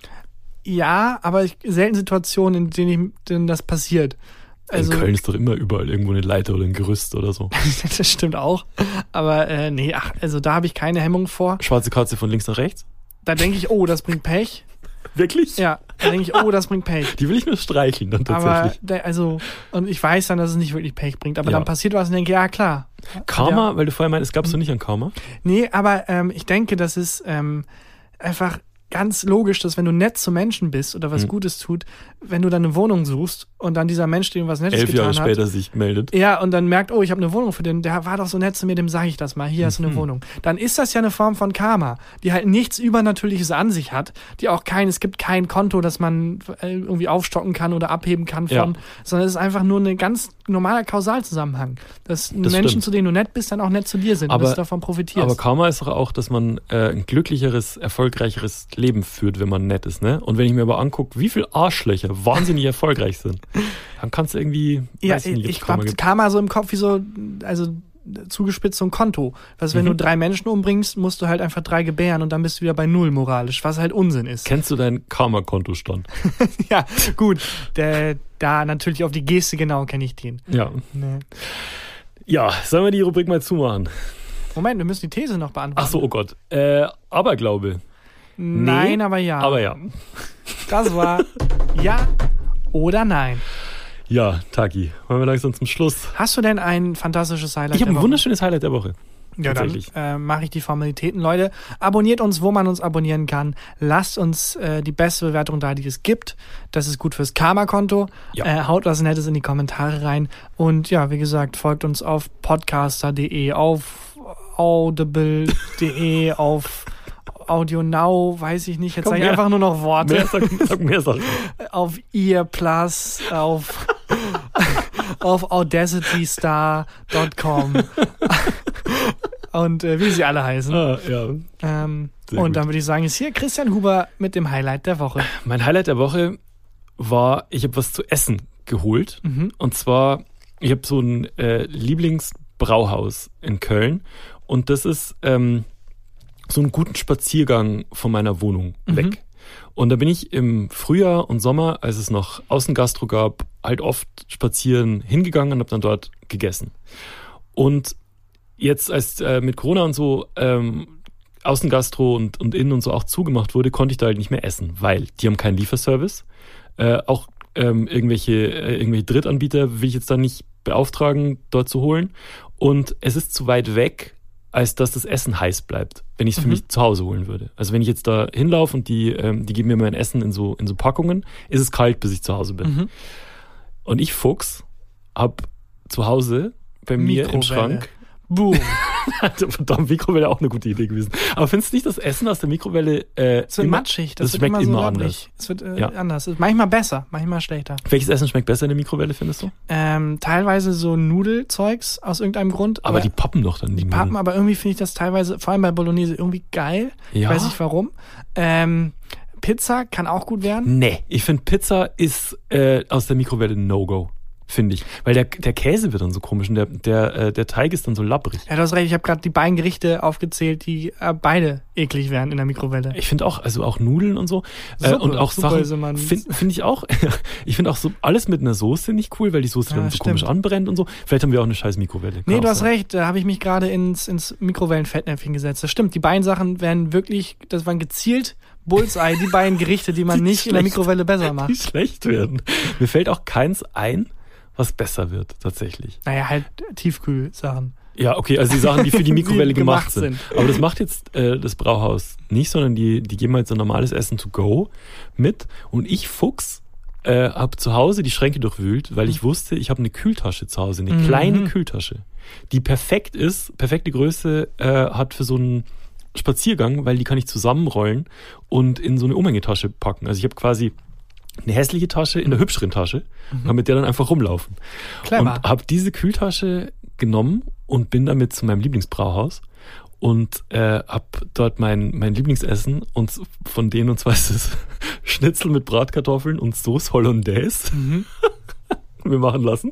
Ja, aber ich, selten Situationen, in denen, ich, denen das passiert. Also, In Köln ist doch immer überall irgendwo eine Leiter oder ein Gerüst oder so. das stimmt auch. Aber äh, nee, ach, also da habe ich keine Hemmung vor. Schwarze Katze von links nach rechts? Da denke ich, oh, das bringt Pech. Wirklich? Ja, da denke ich, oh, das bringt Pech. Die will ich nur streicheln dann Aber tatsächlich. da, also, und ich weiß dann, dass es nicht wirklich Pech bringt. Aber Ja. dann passiert was und denke, ja, klar. Karma, Ja. weil du vorher meintest, es gab so nicht an Karma. Nee, aber ähm, ich denke, das ist ähm, einfach ganz logisch, dass wenn du nett zu Menschen bist oder was Hm. Gutes tut, wenn du dann eine Wohnung suchst und dann dieser Mensch dir was Nettes Elf getan Jahre hat. später sich meldet. Ja, und dann merkt, oh, ich habe eine Wohnung für den, der war doch so nett zu mir, dem sage ich das mal, hier hast du eine Mhm. Wohnung. Dann ist das ja eine Form von Karma, die halt nichts Übernatürliches an sich hat, die auch kein, es gibt kein Konto, das man äh, irgendwie aufstocken kann oder abheben kann von, Ja. sondern es ist einfach nur ein ganz normaler Kausalzusammenhang, dass Das Menschen, stimmt. zu denen du nett bist, dann auch nett zu dir sind Aber- und dass du davon profitierst. Aber Karma ist doch auch, dass man äh, ein glücklicheres, erfolgreicheres Leben führt, wenn man nett ist, ne? Und wenn ich mir aber angucke, wie viele Arschlöcher wahnsinnig erfolgreich sind, dann kannst du irgendwie, Ja, weiß ich nicht, ob ich es Karma habe gibt. Karma so im Kopf wie so, also zugespitzt so ein Konto. Was, wenn Mhm. du drei Menschen umbringst, musst du halt einfach drei gebären und dann bist du wieder bei null moralisch, was halt Unsinn ist. Kennst du deinen Karma-Kontostand? Ja, gut. Der, da natürlich auf die Geste genau kenne ich den. Ja. Nee. Ja, sollen wir die Rubrik mal zumachen? Moment, wir müssen die These noch beantworten. Ach so, oh Gott. Äh, Aberglaube. Nein, nee, aber ja. Aber ja. Das war Ja oder Nein. Ja, Taki, wollen wir langsam zum Schluss. Hast du denn ein fantastisches Highlight Ich habe der ein Woche? wunderschönes Highlight der Woche. Ja, dann äh, mache ich die Formalitäten. Leute, abonniert uns, wo man uns abonnieren kann. Lasst uns äh, die beste Bewertung da, die es gibt. Das ist gut fürs Karma-Konto. Ja. Äh, haut was Nettes in die Kommentare rein. Und ja, wie gesagt, folgt uns auf podcaster punkt de, auf audible punkt de, auf Audio Now, weiß ich nicht. Jetzt sage ich einfach nur noch Worte. Mehr, sag, sag mehr Sachen. Auf Ear Plus, auf, auf audacity star punkt com. Und äh, wie sie alle heißen. Ah, ja. Ähm, Sehr und gut. dann würde ich sagen, ist hier Christian Huber mit dem Highlight der Woche. Mein Highlight der Woche war, ich habe was zu essen geholt. Mhm. Und zwar, ich habe so ein äh, Lieblingsbrauhaus in Köln. Und das ist ähm, so einen guten Spaziergang von meiner Wohnung Mhm. weg. Und da bin ich im Frühjahr und Sommer, als es noch Außengastro gab, halt oft spazieren hingegangen und habe dann dort gegessen. Und jetzt, als äh, mit Corona und so ähm, Außengastro und, und Innen und so auch zugemacht wurde, konnte ich da halt nicht mehr essen, weil die haben keinen Lieferservice. Äh, auch ähm, irgendwelche, äh, irgendwelche Drittanbieter will ich jetzt da nicht beauftragen, dort zu holen. Und es ist zu weit weg, als dass das Essen heiß bleibt, wenn ich es für Mhm. mich zu Hause holen würde. Also wenn ich jetzt da hinlaufe und die, ähm, die geben mir mein Essen in so, in so Packungen, ist es kalt, bis ich zu Hause bin. Mhm. Und ich, Fuchs, hab zu Hause bei mir im Mikrowelle. Schrank Boom. Verdammt, Mikrowelle auch eine gute Idee gewesen. Aber findest du nicht, das Essen aus der Mikrowelle äh, Es wird immer, matschig. Das, das wird schmeckt immer, so immer labbrig. anders. Es wird äh, Ja. anders. Es ist manchmal besser, manchmal schlechter. Welches Essen schmeckt besser in der Mikrowelle, findest du? Ähm, teilweise so Nudelzeugs aus irgendeinem Grund. Aber, die pappen doch dann die Pappen, aber irgendwie finde ich das teilweise, vor allem bei Bolognese, irgendwie geil. Ja. Ich weiß nicht warum. Ähm, Pizza kann auch gut werden. Nee, ich finde Pizza ist äh, aus der Mikrowelle ein No-Go, finde ich. Weil der, der Käse wird dann so komisch und der, der, äh, der Teig ist dann so labbrig. Ja, du hast recht, ich habe gerade die beiden Gerichte aufgezählt, die äh, beide eklig wären in der Mikrowelle. Ich finde auch, also auch Nudeln und so äh, Suppe, und auch Suppe ist Sachen immer ein- finde find ich auch. Ich finde auch so alles mit einer Soße nicht cool, weil die Soße Ja, dann so stimmt. komisch anbrennt und so. Vielleicht haben wir auch eine scheiß Mikrowelle. Kann Nee, auch du hast sein. recht, da habe ich mich gerade ins, ins Mikrowellenfettnäpfchen gesetzt. Das stimmt, die beiden Sachen wären wirklich, das waren gezielt Bullseye, die beiden Gerichte, die man Die nicht in der schlecht- Mikrowelle besser Die macht. schlecht werden. Mir fällt auch keins ein, was besser wird, tatsächlich. Naja, halt Tiefkühlsachen. Ja, okay, also die Sachen, die für die Mikrowelle Die gemacht, gemacht sind. Aber das macht jetzt äh, das Brauhaus nicht, sondern die, die geben halt so normales Essen to go mit. Und ich, Fuchs, äh, habe zu Hause die Schränke durchwühlt, weil ich wusste, ich habe eine Kühltasche zu Hause, eine Mhm. kleine Kühltasche, die perfekt ist, perfekte Größe äh, hat für so einen Spaziergang, weil die kann ich zusammenrollen und in so eine Umhängetasche packen. Also ich habe quasi eine hässliche Tasche in der hübscheren Tasche und kann mit der dann einfach rumlaufen. Clever. Und habe diese Kühltasche genommen und bin damit zu meinem Lieblingsbrauhaus und äh, habe dort mein, mein Lieblingsessen und von denen, und zwar ist es Schnitzel mit Bratkartoffeln und Sauce Hollandaise Mhm. mir machen lassen.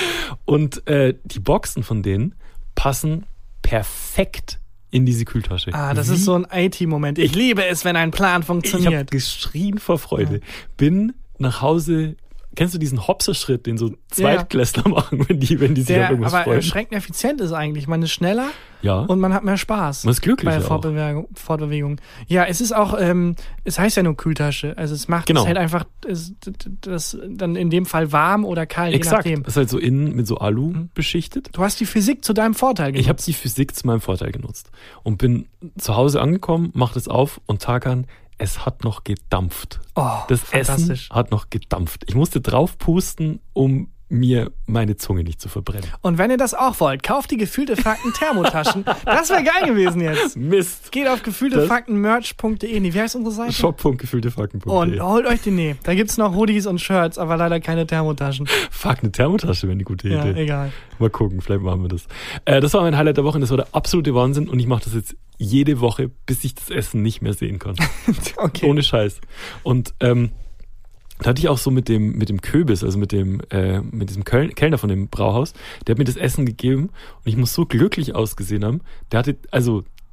Und äh, die Boxen von denen passen perfekt in diese Kühltasche. Ah, das Wie ist so ein I T-Moment. Ich liebe es, wenn ein Plan ich habe funktioniert. geschrien vor Freude. Bin nach Hause. Kennst du diesen Hopserschritt, den so Zweitklässler machen, wenn die, wenn die sich auf Der irgendwas aber freuen? erschreckend effizient ist eigentlich. Man ist schneller Ja. und man hat mehr Spaß. Man ist glücklicher bei der auch. Fortbewegung, Fortbewegung. Ja, es ist auch, ähm, es heißt ja nur Kühltasche. Also es macht Genau. es halt einfach es, das dann in dem Fall warm oder kalt, Exakt. je nachdem. Das ist halt so innen mit so Alu beschichtet. Du hast die Physik zu deinem Vorteil genutzt. Ich habe die Physik zu meinem Vorteil genutzt und bin zu Hause angekommen, mach das auf und Tarkan, es hat noch gedampft. oh, Das fantastisch. Essen hat noch gedampft. Ich musste drauf pusten, um mir meine Zunge nicht zu verbrennen. Und wenn ihr das auch wollt, kauft die gefühlte Fakten Thermotaschen. Das wäre geil gewesen jetzt. Mist. Geht auf gefühltefaktenmerch punkt de. Nee, wie heißt unsere Seite? shop punkt gefühltefakten punkt Und de. holt euch die, nee. Da gibt's noch Hoodies und Shirts, aber leider keine Thermotaschen. Fuck, eine Thermotasche wäre eine gute Ja, Idee. egal. Mal gucken, vielleicht machen wir das. Äh, das war mein Highlight der Woche und das war der absolute Wahnsinn und ich mache das jetzt jede Woche, bis ich das Essen nicht mehr sehen kann. Okay. Ohne Scheiß. Und ähm, da hatte ich auch so mit dem mit dem Köbis, also mit dem äh, mit diesem Köl- Kellner von dem Brauhaus, der hat mir das Essen gegeben und ich muss so glücklich ausgesehen haben. Der hatte, also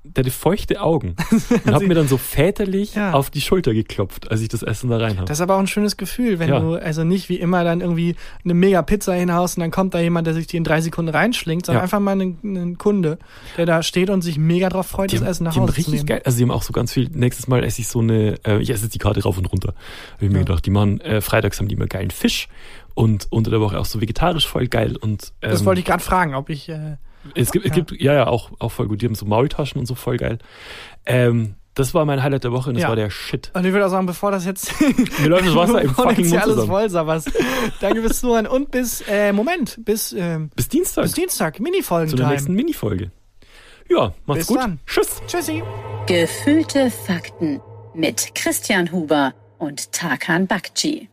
der hatte feuchte Augen und hat mir dann so väterlich Ja. auf die Schulter geklopft, als ich das Essen da rein habe. Das ist aber auch ein schönes Gefühl, wenn Ja. du also nicht wie immer dann irgendwie eine mega Pizza hinhaust und dann kommt da jemand, der sich die in drei Sekunden reinschlingt, sondern Ja. einfach mal einen, einen Kunde, der da steht und sich mega drauf freut, Die das haben, Essen nach die haben Hause zu richtig nehmen. geil, also die haben auch so ganz viel, nächstes Mal esse ich so eine, äh, ich esse jetzt die Karte rauf und runter. Habe ich mir Ja. gedacht, die machen, äh, freitags haben die immer geilen Fisch und unter der Woche auch so vegetarisch voll geil und ähm, Das wollte ich gerade fragen, ob ich... Äh, Es gibt, Ja. es gibt, ja, ja, auch, auch voll gut. Die haben so Maultaschen und so voll geil. Ähm, das war mein Highlight der Woche und das Ja. war der Shit. und ich würde auch sagen, bevor das jetzt... Mir läuft das Wasser im bevor fucking jetzt hier Mund alles zusammen. voll sabberst. Danke bis Zuhören und bis, äh, Moment, bis, ähm, Bis Dienstag, bis Dienstag, zu der Mini-Folgen-Time. nächsten Minifolge. Ja, macht's Bis gut. dann. Tschüss. Tschüssi. Gefühlte Fakten mit Christian Huber und Tarkan Bakci.